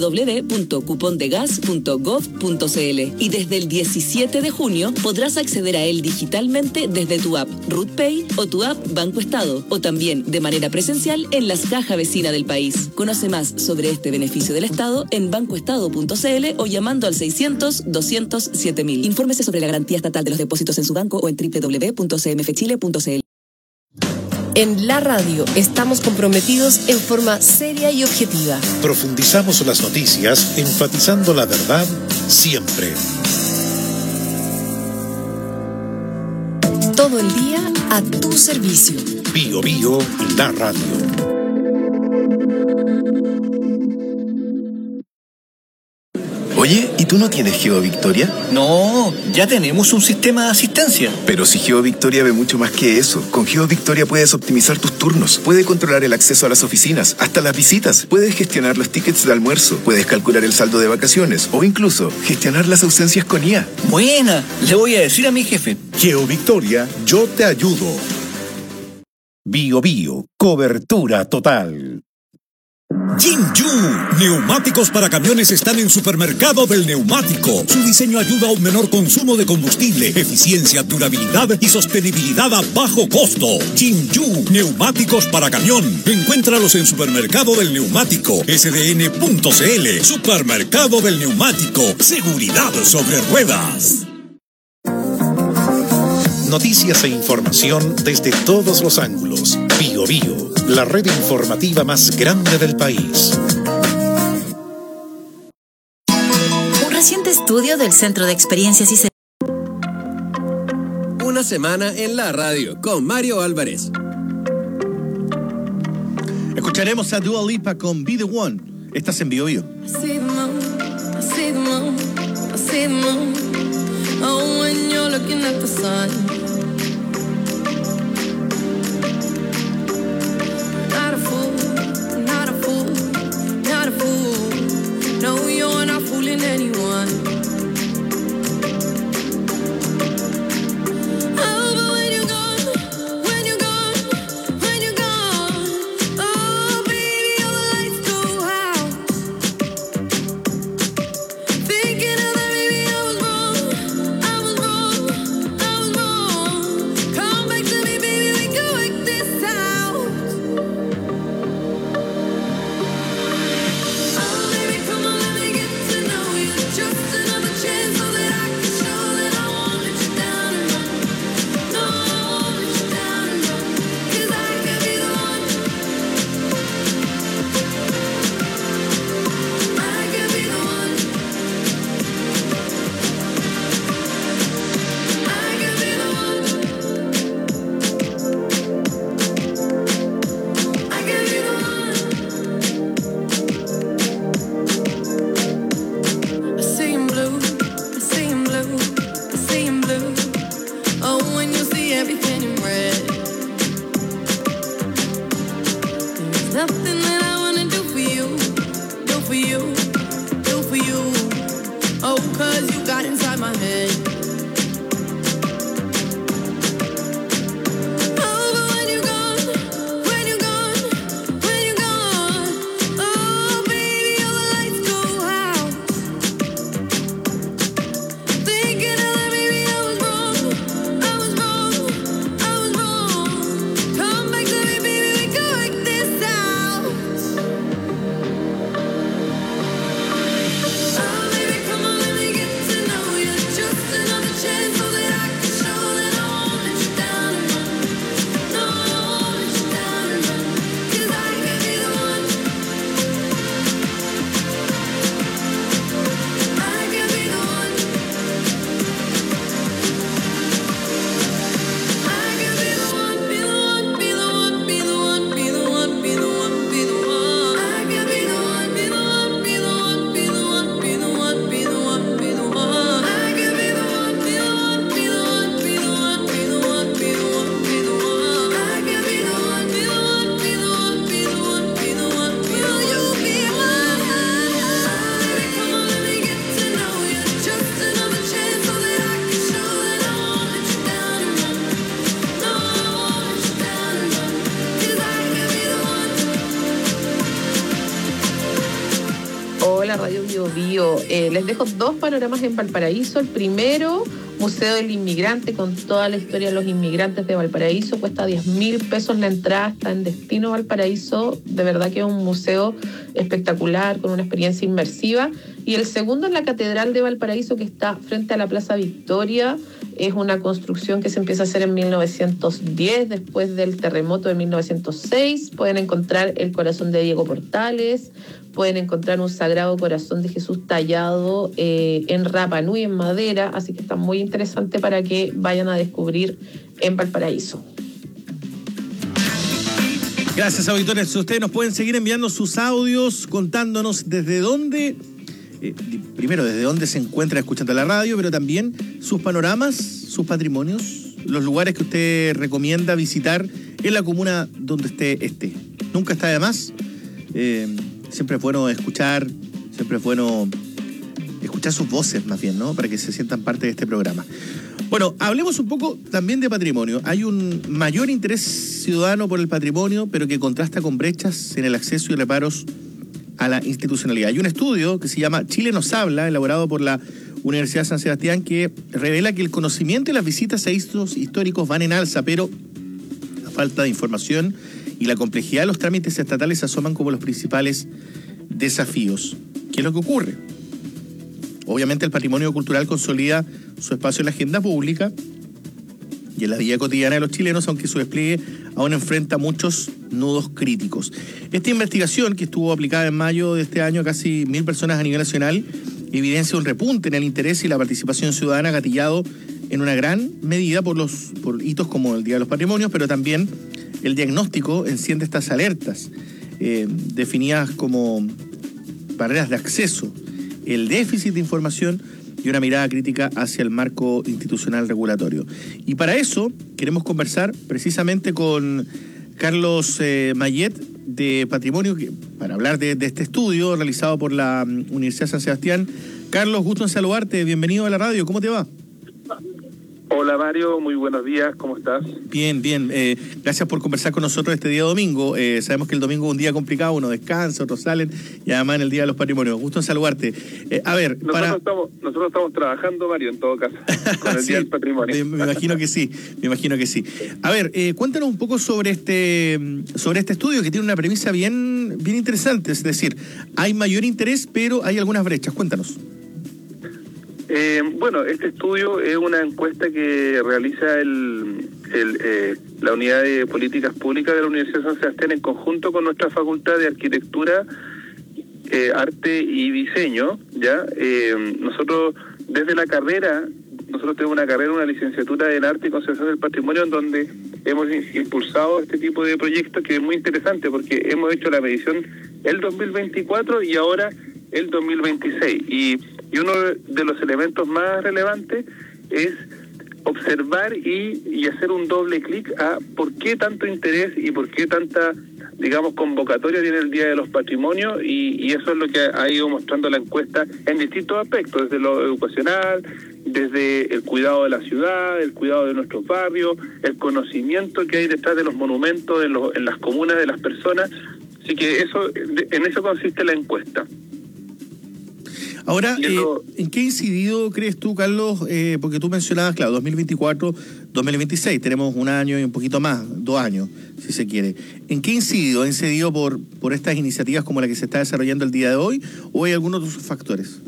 www.cupondegas.gov.cl y desde el 17 de junio podrás acceder a él digitalmente desde tu app RootPay o tu app Banco Estado o también de manera presencial en las cajas vecinas del país. Conoce más sobre este beneficio del Estado en bancoestado.cl o llamando al 600-200-7000. Infórmese sobre la garantía estatal de los depósitos en su banco o en www.cmfchile.cl. En la radio estamos comprometidos en forma seria y objetiva. Profundizamos las noticias, enfatizando la verdad siempre. Todo el día a tu servicio. Bio Bio, la radio. Oye, ¿y tú no tienes GeoVictoria? No, ya tenemos un sistema de asistencia. Pero si GeoVictoria ve mucho más que eso. Con GeoVictoria puedes optimizar tus turnos, puedes controlar el acceso a las oficinas, hasta las visitas, puedes gestionar los tickets de almuerzo, puedes calcular el saldo de vacaciones o incluso gestionar las ausencias con IA. Buena, le voy a decir a mi jefe. GeoVictoria, yo te ayudo. Bio Bio, cobertura total. Jinju, neumáticos para camiones están en Supermercado del Neumático. Su diseño ayuda a un menor consumo de combustible, eficiencia, durabilidad y sostenibilidad a bajo costo. Jinju, neumáticos para camión. Encuéntralos en Supermercado del Neumático, sdn.cl. Supermercado del Neumático, seguridad sobre ruedas. Noticias e información desde todos los ángulos. Bio Bio, la red informativa más grande del país. Un reciente estudio del Centro de Experiencias y Una semana en la radio con Mario Álvarez. Escucharemos a Dua Lipa con Be The One. Estás en Bio Bio. Oh, when you're looking at the sun. Not a fool, not a fool, not a fool. No, you're not fooling anyone. Oh, but when you're gone, when you're gone, when you're gone. Oh, baby, all the lights go out. Thinking of that, maybe I was wrong. Come back to me, baby, we can work this out. Oh, baby, come on, let me get to know you. Just another chance so that I can show that I won't let you down and run. No, I won't let you down and run. 'Cause I could be the one. I could be the one. I could be the one. I could be the one. I see in blue, I see in blue, I see in blue. Oh, when you see everything in red. There's nothing that I wanna do for you, do for you, do for you. Oh, 'cause you got inside my head. Oh, but when you're gone, when you're gone, when you're gone. Oh, baby, all the lights go out. Thinking of that, maybe I was wrong. I was wrong, I was wrong. Come back to me, baby, we can work this out. Oh, baby, come on, let me get to know you. Just another chance so that I can show that I won't let you down and run. No, I won't let you down and run. 'Cause I could be the one. I could be the one. I could be the one, be the one, be the one, be the one, be the one, be the one, be the one. I could be the one, be the one, be the one, be the one, be the one, be the one, be the one. I could be the one, be the one, be the one, be the one, be the one, be the one, be the one. I could be the one, be the one, be the one, be the one, be the one. Will you be mine? Baby, come on, let me get to know you. Just another chance so that I can show that I won't let you down and run. No, I won't let you down and run. 'Cause I could be the one. Hola Radio Bio Bio. Les dejo dos panoramas en Valparaíso. El primero, Museo del Inmigrante, con toda la historia de los inmigrantes de Valparaíso. Cuesta 10.000 pesos la entrada, está en Destino Valparaíso. De verdad que es un museo espectacular, con una experiencia inmersiva. Y el segundo es la Catedral de Valparaíso, que está frente a la Plaza Victoria. Es una construcción que se empieza a hacer en 1910, después del terremoto de 1906. Pueden encontrar el corazón de Diego Portales, pueden encontrar un Sagrado Corazón de Jesús tallado en Rapa Nui, en madera, así que está muy interesante para que vayan a descubrir en Valparaíso. Gracias, auditores. Ustedes nos pueden seguir enviando sus audios contándonos desde dónde primero, desde dónde se encuentra escuchando la radio, pero también sus panoramas, sus patrimonios, los lugares que usted recomienda visitar en la comuna donde usted esté. Nunca está de más. Siempre es bueno escuchar sus voces más bien, ¿no? Para que se sientan parte de este programa. Bueno, hablemos un poco también de patrimonio. Hay un mayor interés ciudadano por el patrimonio, pero que contrasta con brechas en el acceso y reparos a la institucionalidad. Hay un estudio que se llama Chile nos habla, elaborado por la Universidad de San Sebastián, que revela que el conocimiento y las visitas a hitos históricos van en alza, pero la falta de información y la complejidad de los trámites estatales se asoman como los principales desafíos. ¿Qué es lo que ocurre? Obviamente el patrimonio cultural consolida su espacio en la agenda pública y en la vida cotidiana de los chilenos, aunque su despliegue aún enfrenta muchos nudos críticos. Esta investigación, que estuvo aplicada en mayo de este año a casi 1.000 personas a nivel nacional, evidencia un repunte en el interés y la participación ciudadana gatillado en una gran medida por hitos como el Día de los Patrimonios, pero también el diagnóstico enciende estas alertas definidas como barreras de acceso, el déficit de información y una mirada crítica hacia el marco institucional regulatorio. Y para eso queremos conversar precisamente con Carlos Mayet de Patrimonio, para hablar de este estudio realizado por la Universidad de San Sebastián. Carlos, gusto en saludarte, bienvenido a la radio, ¿cómo te va? Hola Mario, muy buenos días, ¿cómo estás? Bien, bien, gracias por conversar con nosotros este día domingo. Sabemos que el domingo es un día complicado, uno descansa, otros salen, y además en el Día de los Patrimonios. Gusto en saludarte. A ver, nosotros estamos trabajando, Mario, en todo caso, con el sí, Día del Patrimonio. Me imagino que sí. A ver, cuéntanos un poco sobre este estudio, que tiene una premisa bien interesante, es decir, hay mayor interés, pero hay algunas brechas. Cuéntanos. Bueno, este estudio es una encuesta que realiza la Unidad de Políticas Públicas de la Universidad de San Sebastián en conjunto con nuestra Facultad de Arquitectura, Arte y Diseño, ¿ya? Nosotros, desde la carrera, tenemos una licenciatura en Arte y Conservación del Patrimonio, en donde hemos impulsado este tipo de proyectos, que es muy interesante porque hemos hecho la medición el 2024 y ahora el 2026. Y uno de los elementos más relevantes es observar y hacer un doble clic a por qué tanto interés y por qué tanta, digamos, convocatoria tiene el Día de los Patrimonios, y eso es lo que ha ido mostrando la encuesta en distintos aspectos, desde lo educacional, desde el cuidado de la ciudad, el cuidado de nuestros barrios, el conocimiento que hay detrás de los monumentos en las comunas de las personas. Así que en eso consiste la encuesta. Ahora, ¿en qué ha incidido, crees tú, Carlos? Porque tú mencionabas, claro, 2024, 2026, tenemos un año y un poquito más, 2 años, si se quiere. ¿En qué ha incidido? ¿Ha incidido por estas iniciativas como la que se está desarrollando el día de hoy, o hay algunos otros factores?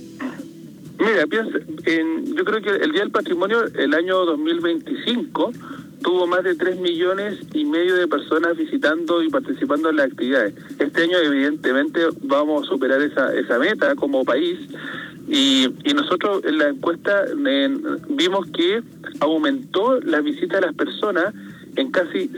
Mira, yo creo que el Día del Patrimonio, el año 2025, tuvo más de 3,5 millones de personas visitando y participando en las actividades. Este año, evidentemente, vamos a superar esa meta como país, y nosotros en la encuesta vimos que aumentó la visita de las personas en casi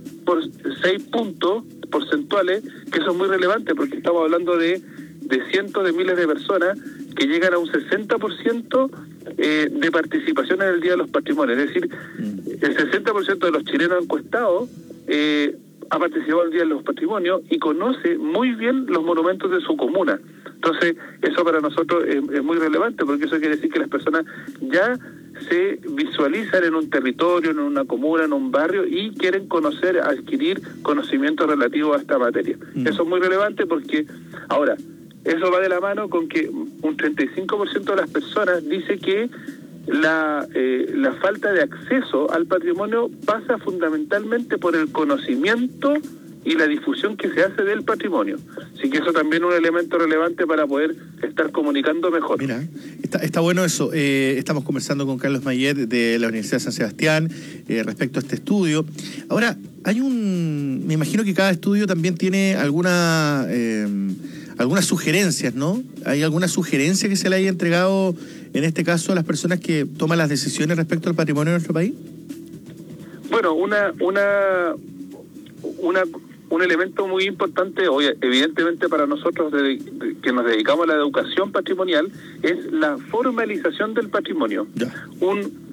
6 puntos porcentuales, que eso es muy relevante porque estamos hablando de cientos de miles de personas que llegan a un 60% de participación en el Día de los Patrimonios. Es decir, el 60% de los chilenos encuestados ha participado en el Día de los Patrimonios y conoce muy bien los monumentos de su comuna. Entonces, eso para nosotros es muy relevante, porque eso quiere decir que las personas ya se visualizan en un territorio, en una comuna, en un barrio, y quieren conocer, adquirir conocimientos relativos a esta materia. Eso es muy relevante porque, ahora, eso va de la mano con que un 35% de las personas dice que la falta de acceso al patrimonio pasa fundamentalmente por el conocimiento y la difusión que se hace del patrimonio. Así que eso también es un elemento relevante para poder estar comunicando mejor. Mira, está bueno eso. Estamos conversando con Carlos Mayet de la Universidad de San Sebastián respecto a este estudio. Ahora, me imagino que cada estudio también tiene algunas sugerencias, ¿no? ¿Hay alguna sugerencia que se le haya entregado, en este caso, a las personas que toman las decisiones respecto al patrimonio de nuestro país? Bueno, un elemento muy importante, hoy evidentemente para nosotros que nos dedicamos a la educación patrimonial, es la formalización del patrimonio. Un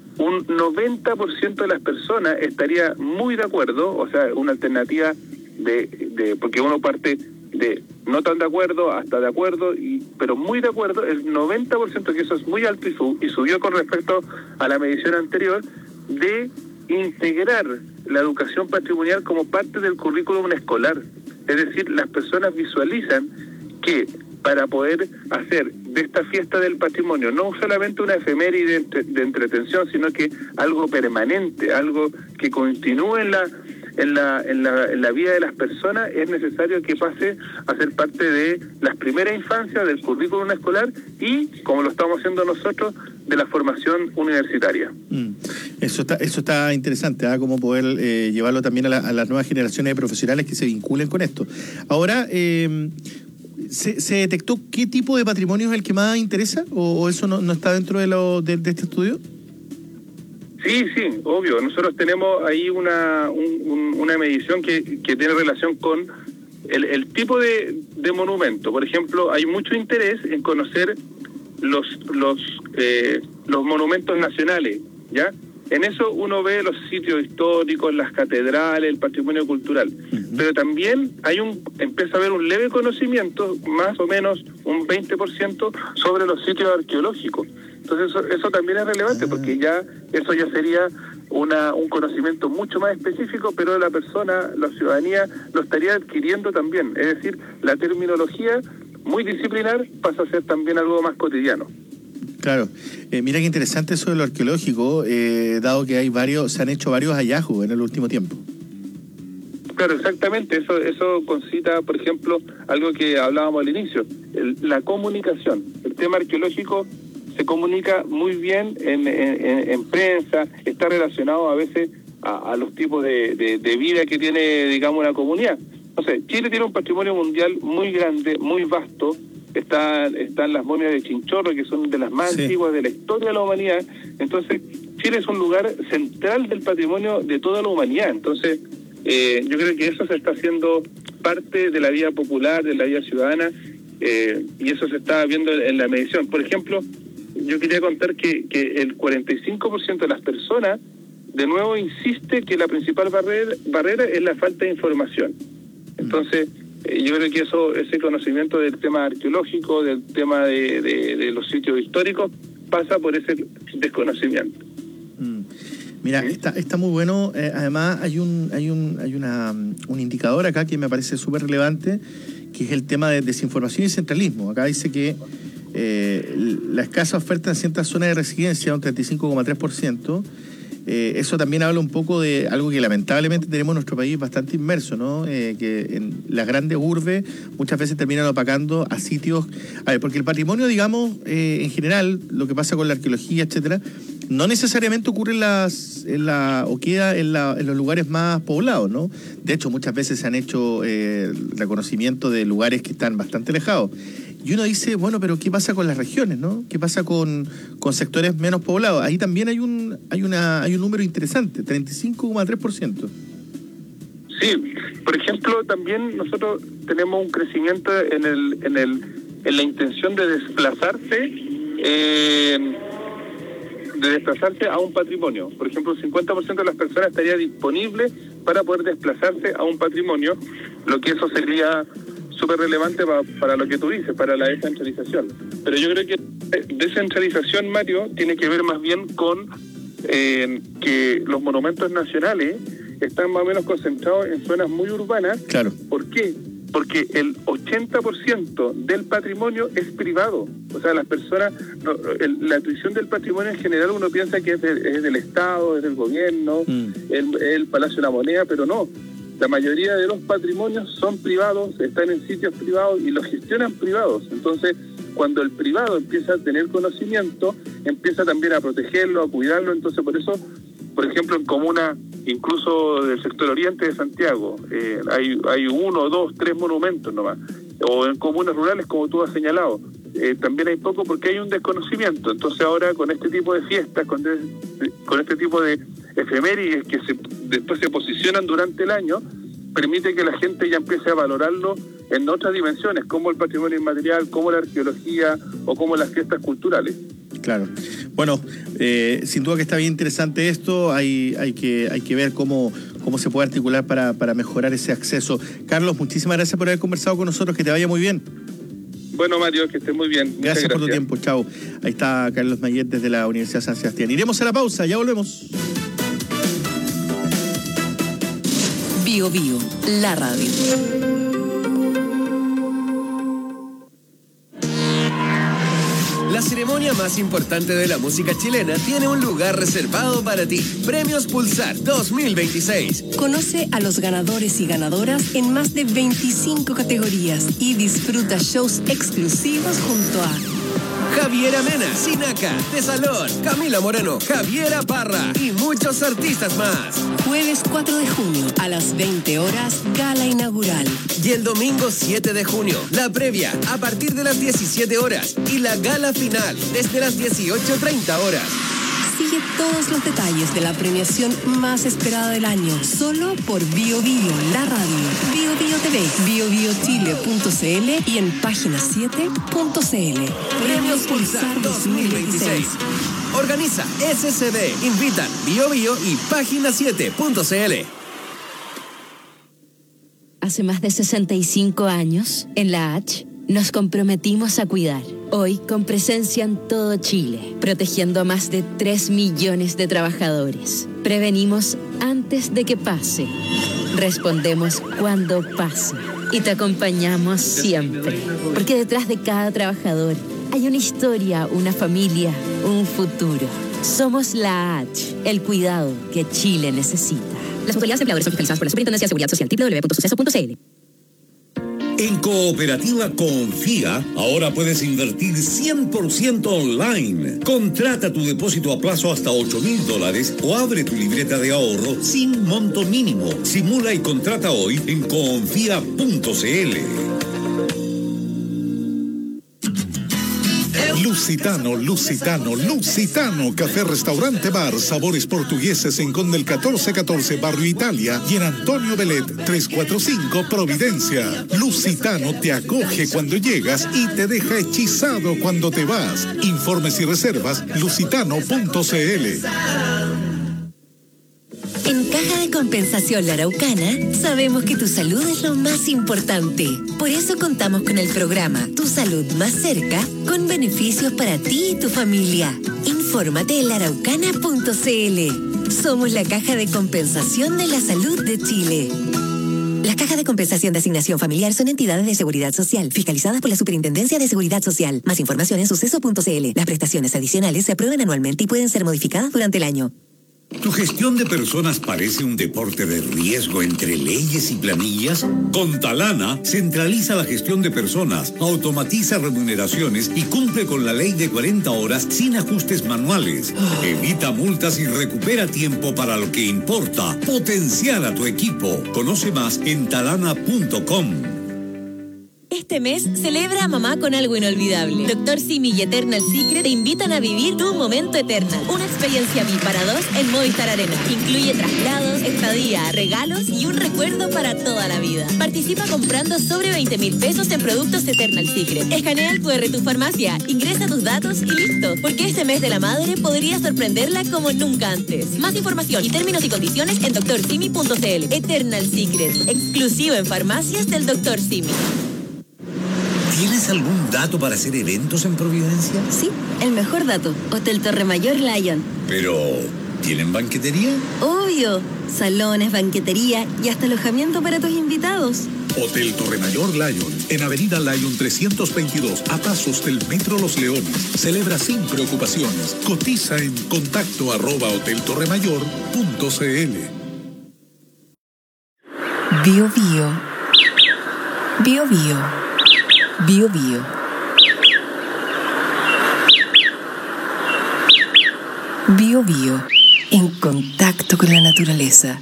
90% de las personas estaría muy de acuerdo, o sea, una alternativa porque uno parte de no tan de acuerdo hasta de acuerdo, pero muy de acuerdo, el 90%, que eso es muy alto y subió con respecto a la medición anterior, de integrar la educación patrimonial como parte del currículum escolar. Es decir, las personas visualizan que para poder hacer de esta fiesta del patrimonio no solamente una efeméride de entretención, sino que algo permanente, algo que continúe en la vida de las personas, es necesario que pase a ser parte de las primeras infancias del currículum escolar y, como lo estamos haciendo nosotros, de la formación universitaria. Eso está interesante, ¿eh? Cómo poder llevarlo también a las nuevas generaciones de profesionales que se vinculen con esto. Ahora, ¿se detectó qué tipo de patrimonio es el que más interesa? ¿O eso no está dentro de este estudio? Sí, obvio. Nosotros tenemos ahí una medición que tiene relación con el tipo de monumento. Por ejemplo, hay mucho interés en conocer los monumentos nacionales, ¿ya? En eso uno ve los sitios históricos, las catedrales, el patrimonio cultural. Pero también empieza a haber un leve conocimiento, más o menos un 20%, sobre los sitios arqueológicos. Entonces eso también es relevante, porque eso ya sería un conocimiento mucho más específico, pero la persona, la ciudadanía, lo estaría adquiriendo también. Es decir, la terminología muy disciplinar pasa a ser también algo más cotidiano. Claro. Mira qué interesante eso de lo arqueológico, dado que se han hecho varios hallazgos en el último tiempo. Claro, exactamente. Eso concita, por ejemplo, algo que hablábamos al inicio, la comunicación. El tema arqueológico se comunica muy bien en prensa, está relacionado a veces a los tipos de vida que tiene, digamos, una comunidad. No sé, Chile tiene un patrimonio mundial muy grande, muy vasto. Están las momias de Chinchorro, que son de las más antiguas de la historia de la humanidad. Entonces, Chile es un lugar central del patrimonio de toda la humanidad. Entonces, yo creo que eso se está haciendo parte de la vida popular, de la vida ciudadana, y eso se está viendo en la medición. Por ejemplo, yo quería contar que el 45% de las personas, de nuevo, insiste que la principal barrera es la falta de información. Entonces, yo creo que ese conocimiento del tema arqueológico, del tema de los sitios históricos, pasa por ese desconocimiento. Mira, está muy bueno. Además, hay un indicador acá que me parece súper relevante, que es el tema de desinformación y centralismo. Acá dice que la escasa oferta en ciertas zonas de residencia, un 35,3%. Eso también habla un poco de algo que lamentablemente tenemos en nuestro país bastante inmerso, ¿no? Que en las grandes urbes muchas veces terminan opacando a sitios. A ver, porque el patrimonio, digamos, en general, lo que pasa con la arqueología, etcétera, no necesariamente ocurre queda en los lugares más poblados, ¿no? De hecho, muchas veces se han hecho reconocimiento de lugares que están bastante alejados. Y uno dice, bueno, pero ¿qué pasa con las regiones, no? ¿Qué pasa con sectores menos poblados? Ahí también hay un número interesante, 35,3%. Sí, por ejemplo, también nosotros tenemos un crecimiento en la intención de desplazarse a un patrimonio. Por ejemplo, el 50% de las personas estaría disponible para poder desplazarse a un patrimonio, lo que eso sería súper relevante para lo que tú dices, para la descentralización. Pero yo creo que descentralización, Mario, tiene que ver más bien con que los monumentos nacionales están más o menos concentrados en zonas muy urbanas. Claro. ¿Por qué? Porque el 80% del patrimonio es privado. O sea, las personas, la tuición del patrimonio en general uno piensa que es del Estado, es del gobierno, el Palacio de la Moneda, pero no. La mayoría de los patrimonios son privados, están en sitios privados y los gestionan privados. Entonces, cuando el privado empieza a tener conocimiento, empieza también a protegerlo, a cuidarlo. Entonces, por eso, por ejemplo, en comunas, incluso del sector oriente de Santiago, hay 1, 2, 3 monumentos nomás. O en comunas rurales, como tú has señalado, también hay poco porque hay un desconocimiento. Entonces, ahora con este tipo de fiestas, con este tipo de efemérides que después se posicionan durante el año, permite que la gente ya empiece a valorarlo en otras dimensiones, como el patrimonio inmaterial, como la arqueología o como las fiestas culturales. Claro. Bueno, sin duda que está bien interesante esto. Hay que ver cómo se puede articular para mejorar ese acceso. Carlos, muchísimas gracias por haber conversado con nosotros. Que te vaya muy bien. Bueno, Mario, que estés muy bien. Gracias por tu tiempo. Chao. Ahí está Carlos Mayet desde la Universidad San Sebastián. Iremos a la pausa. Ya volvemos. Bio Bio, la radio. La ceremonia más importante de la música chilena tiene un lugar reservado para ti. Premios Pulsar 2026. Conoce a los ganadores y ganadoras en más de 25 categorías y disfruta shows exclusivos junto a Javiera Mena, Sinaca, Tesalón, Camila Moreno, Javiera Parra y muchos artistas más. Jueves 4 de junio a las 20 horas, gala inaugural. Y el domingo 7 de junio, la previa a partir de las 17 horas y la gala final desde las 18:30 horas. Sigue todos los detalles de la premiación más esperada del año, solo por Bio Bio, la radio, Bio Bio TV, biobiochile.cl y en página7.cl. Premios Pulsar 2026. Organiza SCD, invitan Bio Bio y página7.cl. Hace más de 65 años, en la H, nos comprometimos a cuidar. Hoy, con presencia en todo Chile, protegiendo a más de 3 millones de trabajadores. Prevenimos antes de que pase. Respondemos cuando pase. Y te acompañamos siempre. Porque detrás de cada trabajador hay una historia, una familia, un futuro. Somos la H, el cuidado que Chile necesita. Las autoridades empleadores son fiscalizadas por la Superintendencia de Seguridad Social, www.suceso.cl. En Cooperativa Confía, ahora puedes invertir 100% online. Contrata tu depósito a plazo hasta $8,000 o abre tu libreta de ahorro sin monto mínimo. Simula y contrata hoy en confía.cl. Lusitano, Café Restaurante Bar, sabores portugueses en Conde el 1414, Barrio Italia, y en Antonio Belet 345, Providencia. Lusitano te acoge cuando llegas y te deja hechizado cuando te vas. Informes y reservas, lusitano.cl. En Caja de Compensación La Araucana, sabemos que tu salud es lo más importante. Por eso contamos con el programa Tu Salud Más Cerca, con beneficios para ti y tu familia. Infórmate en laaraucana.cl. Somos la Caja de Compensación de la Salud de Chile. Las cajas de compensación de asignación familiar son entidades de seguridad social, fiscalizadas por la Superintendencia de Seguridad Social. Más información en suceso.cl. Las prestaciones adicionales se aprueban anualmente y pueden ser modificadas durante el año. ¿Tu gestión de personas parece un deporte de riesgo entre leyes y planillas? Con Talana, centraliza la gestión de personas, automatiza remuneraciones y cumple con la ley de 40 horas sin ajustes manuales. Evita multas y recupera tiempo para lo que importa. Potenciar a tu equipo. Conoce más en talana.com. Este mes celebra a mamá con algo inolvidable. Dr. Simi y Eternal Secret te invitan a vivir tu momento Eternal. Una experiencia VIP para 2 en Movistar Arena. Incluye traslados, estadía, regalos y un recuerdo para toda la vida. Participa comprando sobre 20,000 pesos en productos Eternal Secret. Escanea el QR tu farmacia, ingresa tus datos y listo. Porque este mes de la madre podría sorprenderla como nunca antes. Más información y términos y condiciones en drsimi.cl. Eternal Secret, exclusivo en farmacias del Dr. Simi. ¿Tienes algún dato para hacer eventos en Providencia? Sí, el mejor dato. Hotel Torre Mayor Lion. Pero, ¿tienen banquetería? Obvio. Salones, banquetería y hasta alojamiento para tus invitados. Hotel Torre Mayor Lion, en Avenida Lion 322, a pasos del Metro Los Leones. Celebra sin preocupaciones. Cotiza en contacto@hoteltorremayor.cl. Bio Bio. Bio Bio. Bio Bio. Bio Bio, en contacto con la naturaleza.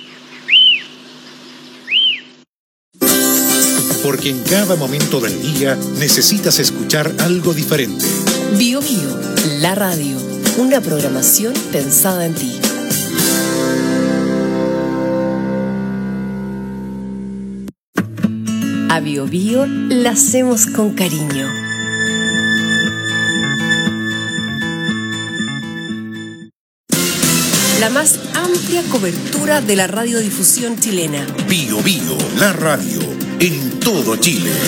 Porque en cada momento del día necesitas escuchar algo diferente. Bio Bio, la radio, una programación pensada en ti. A Bio Bio la hacemos con cariño. La más amplia cobertura de la radiodifusión chilena. Bio Bio, la radio, en todo Chile.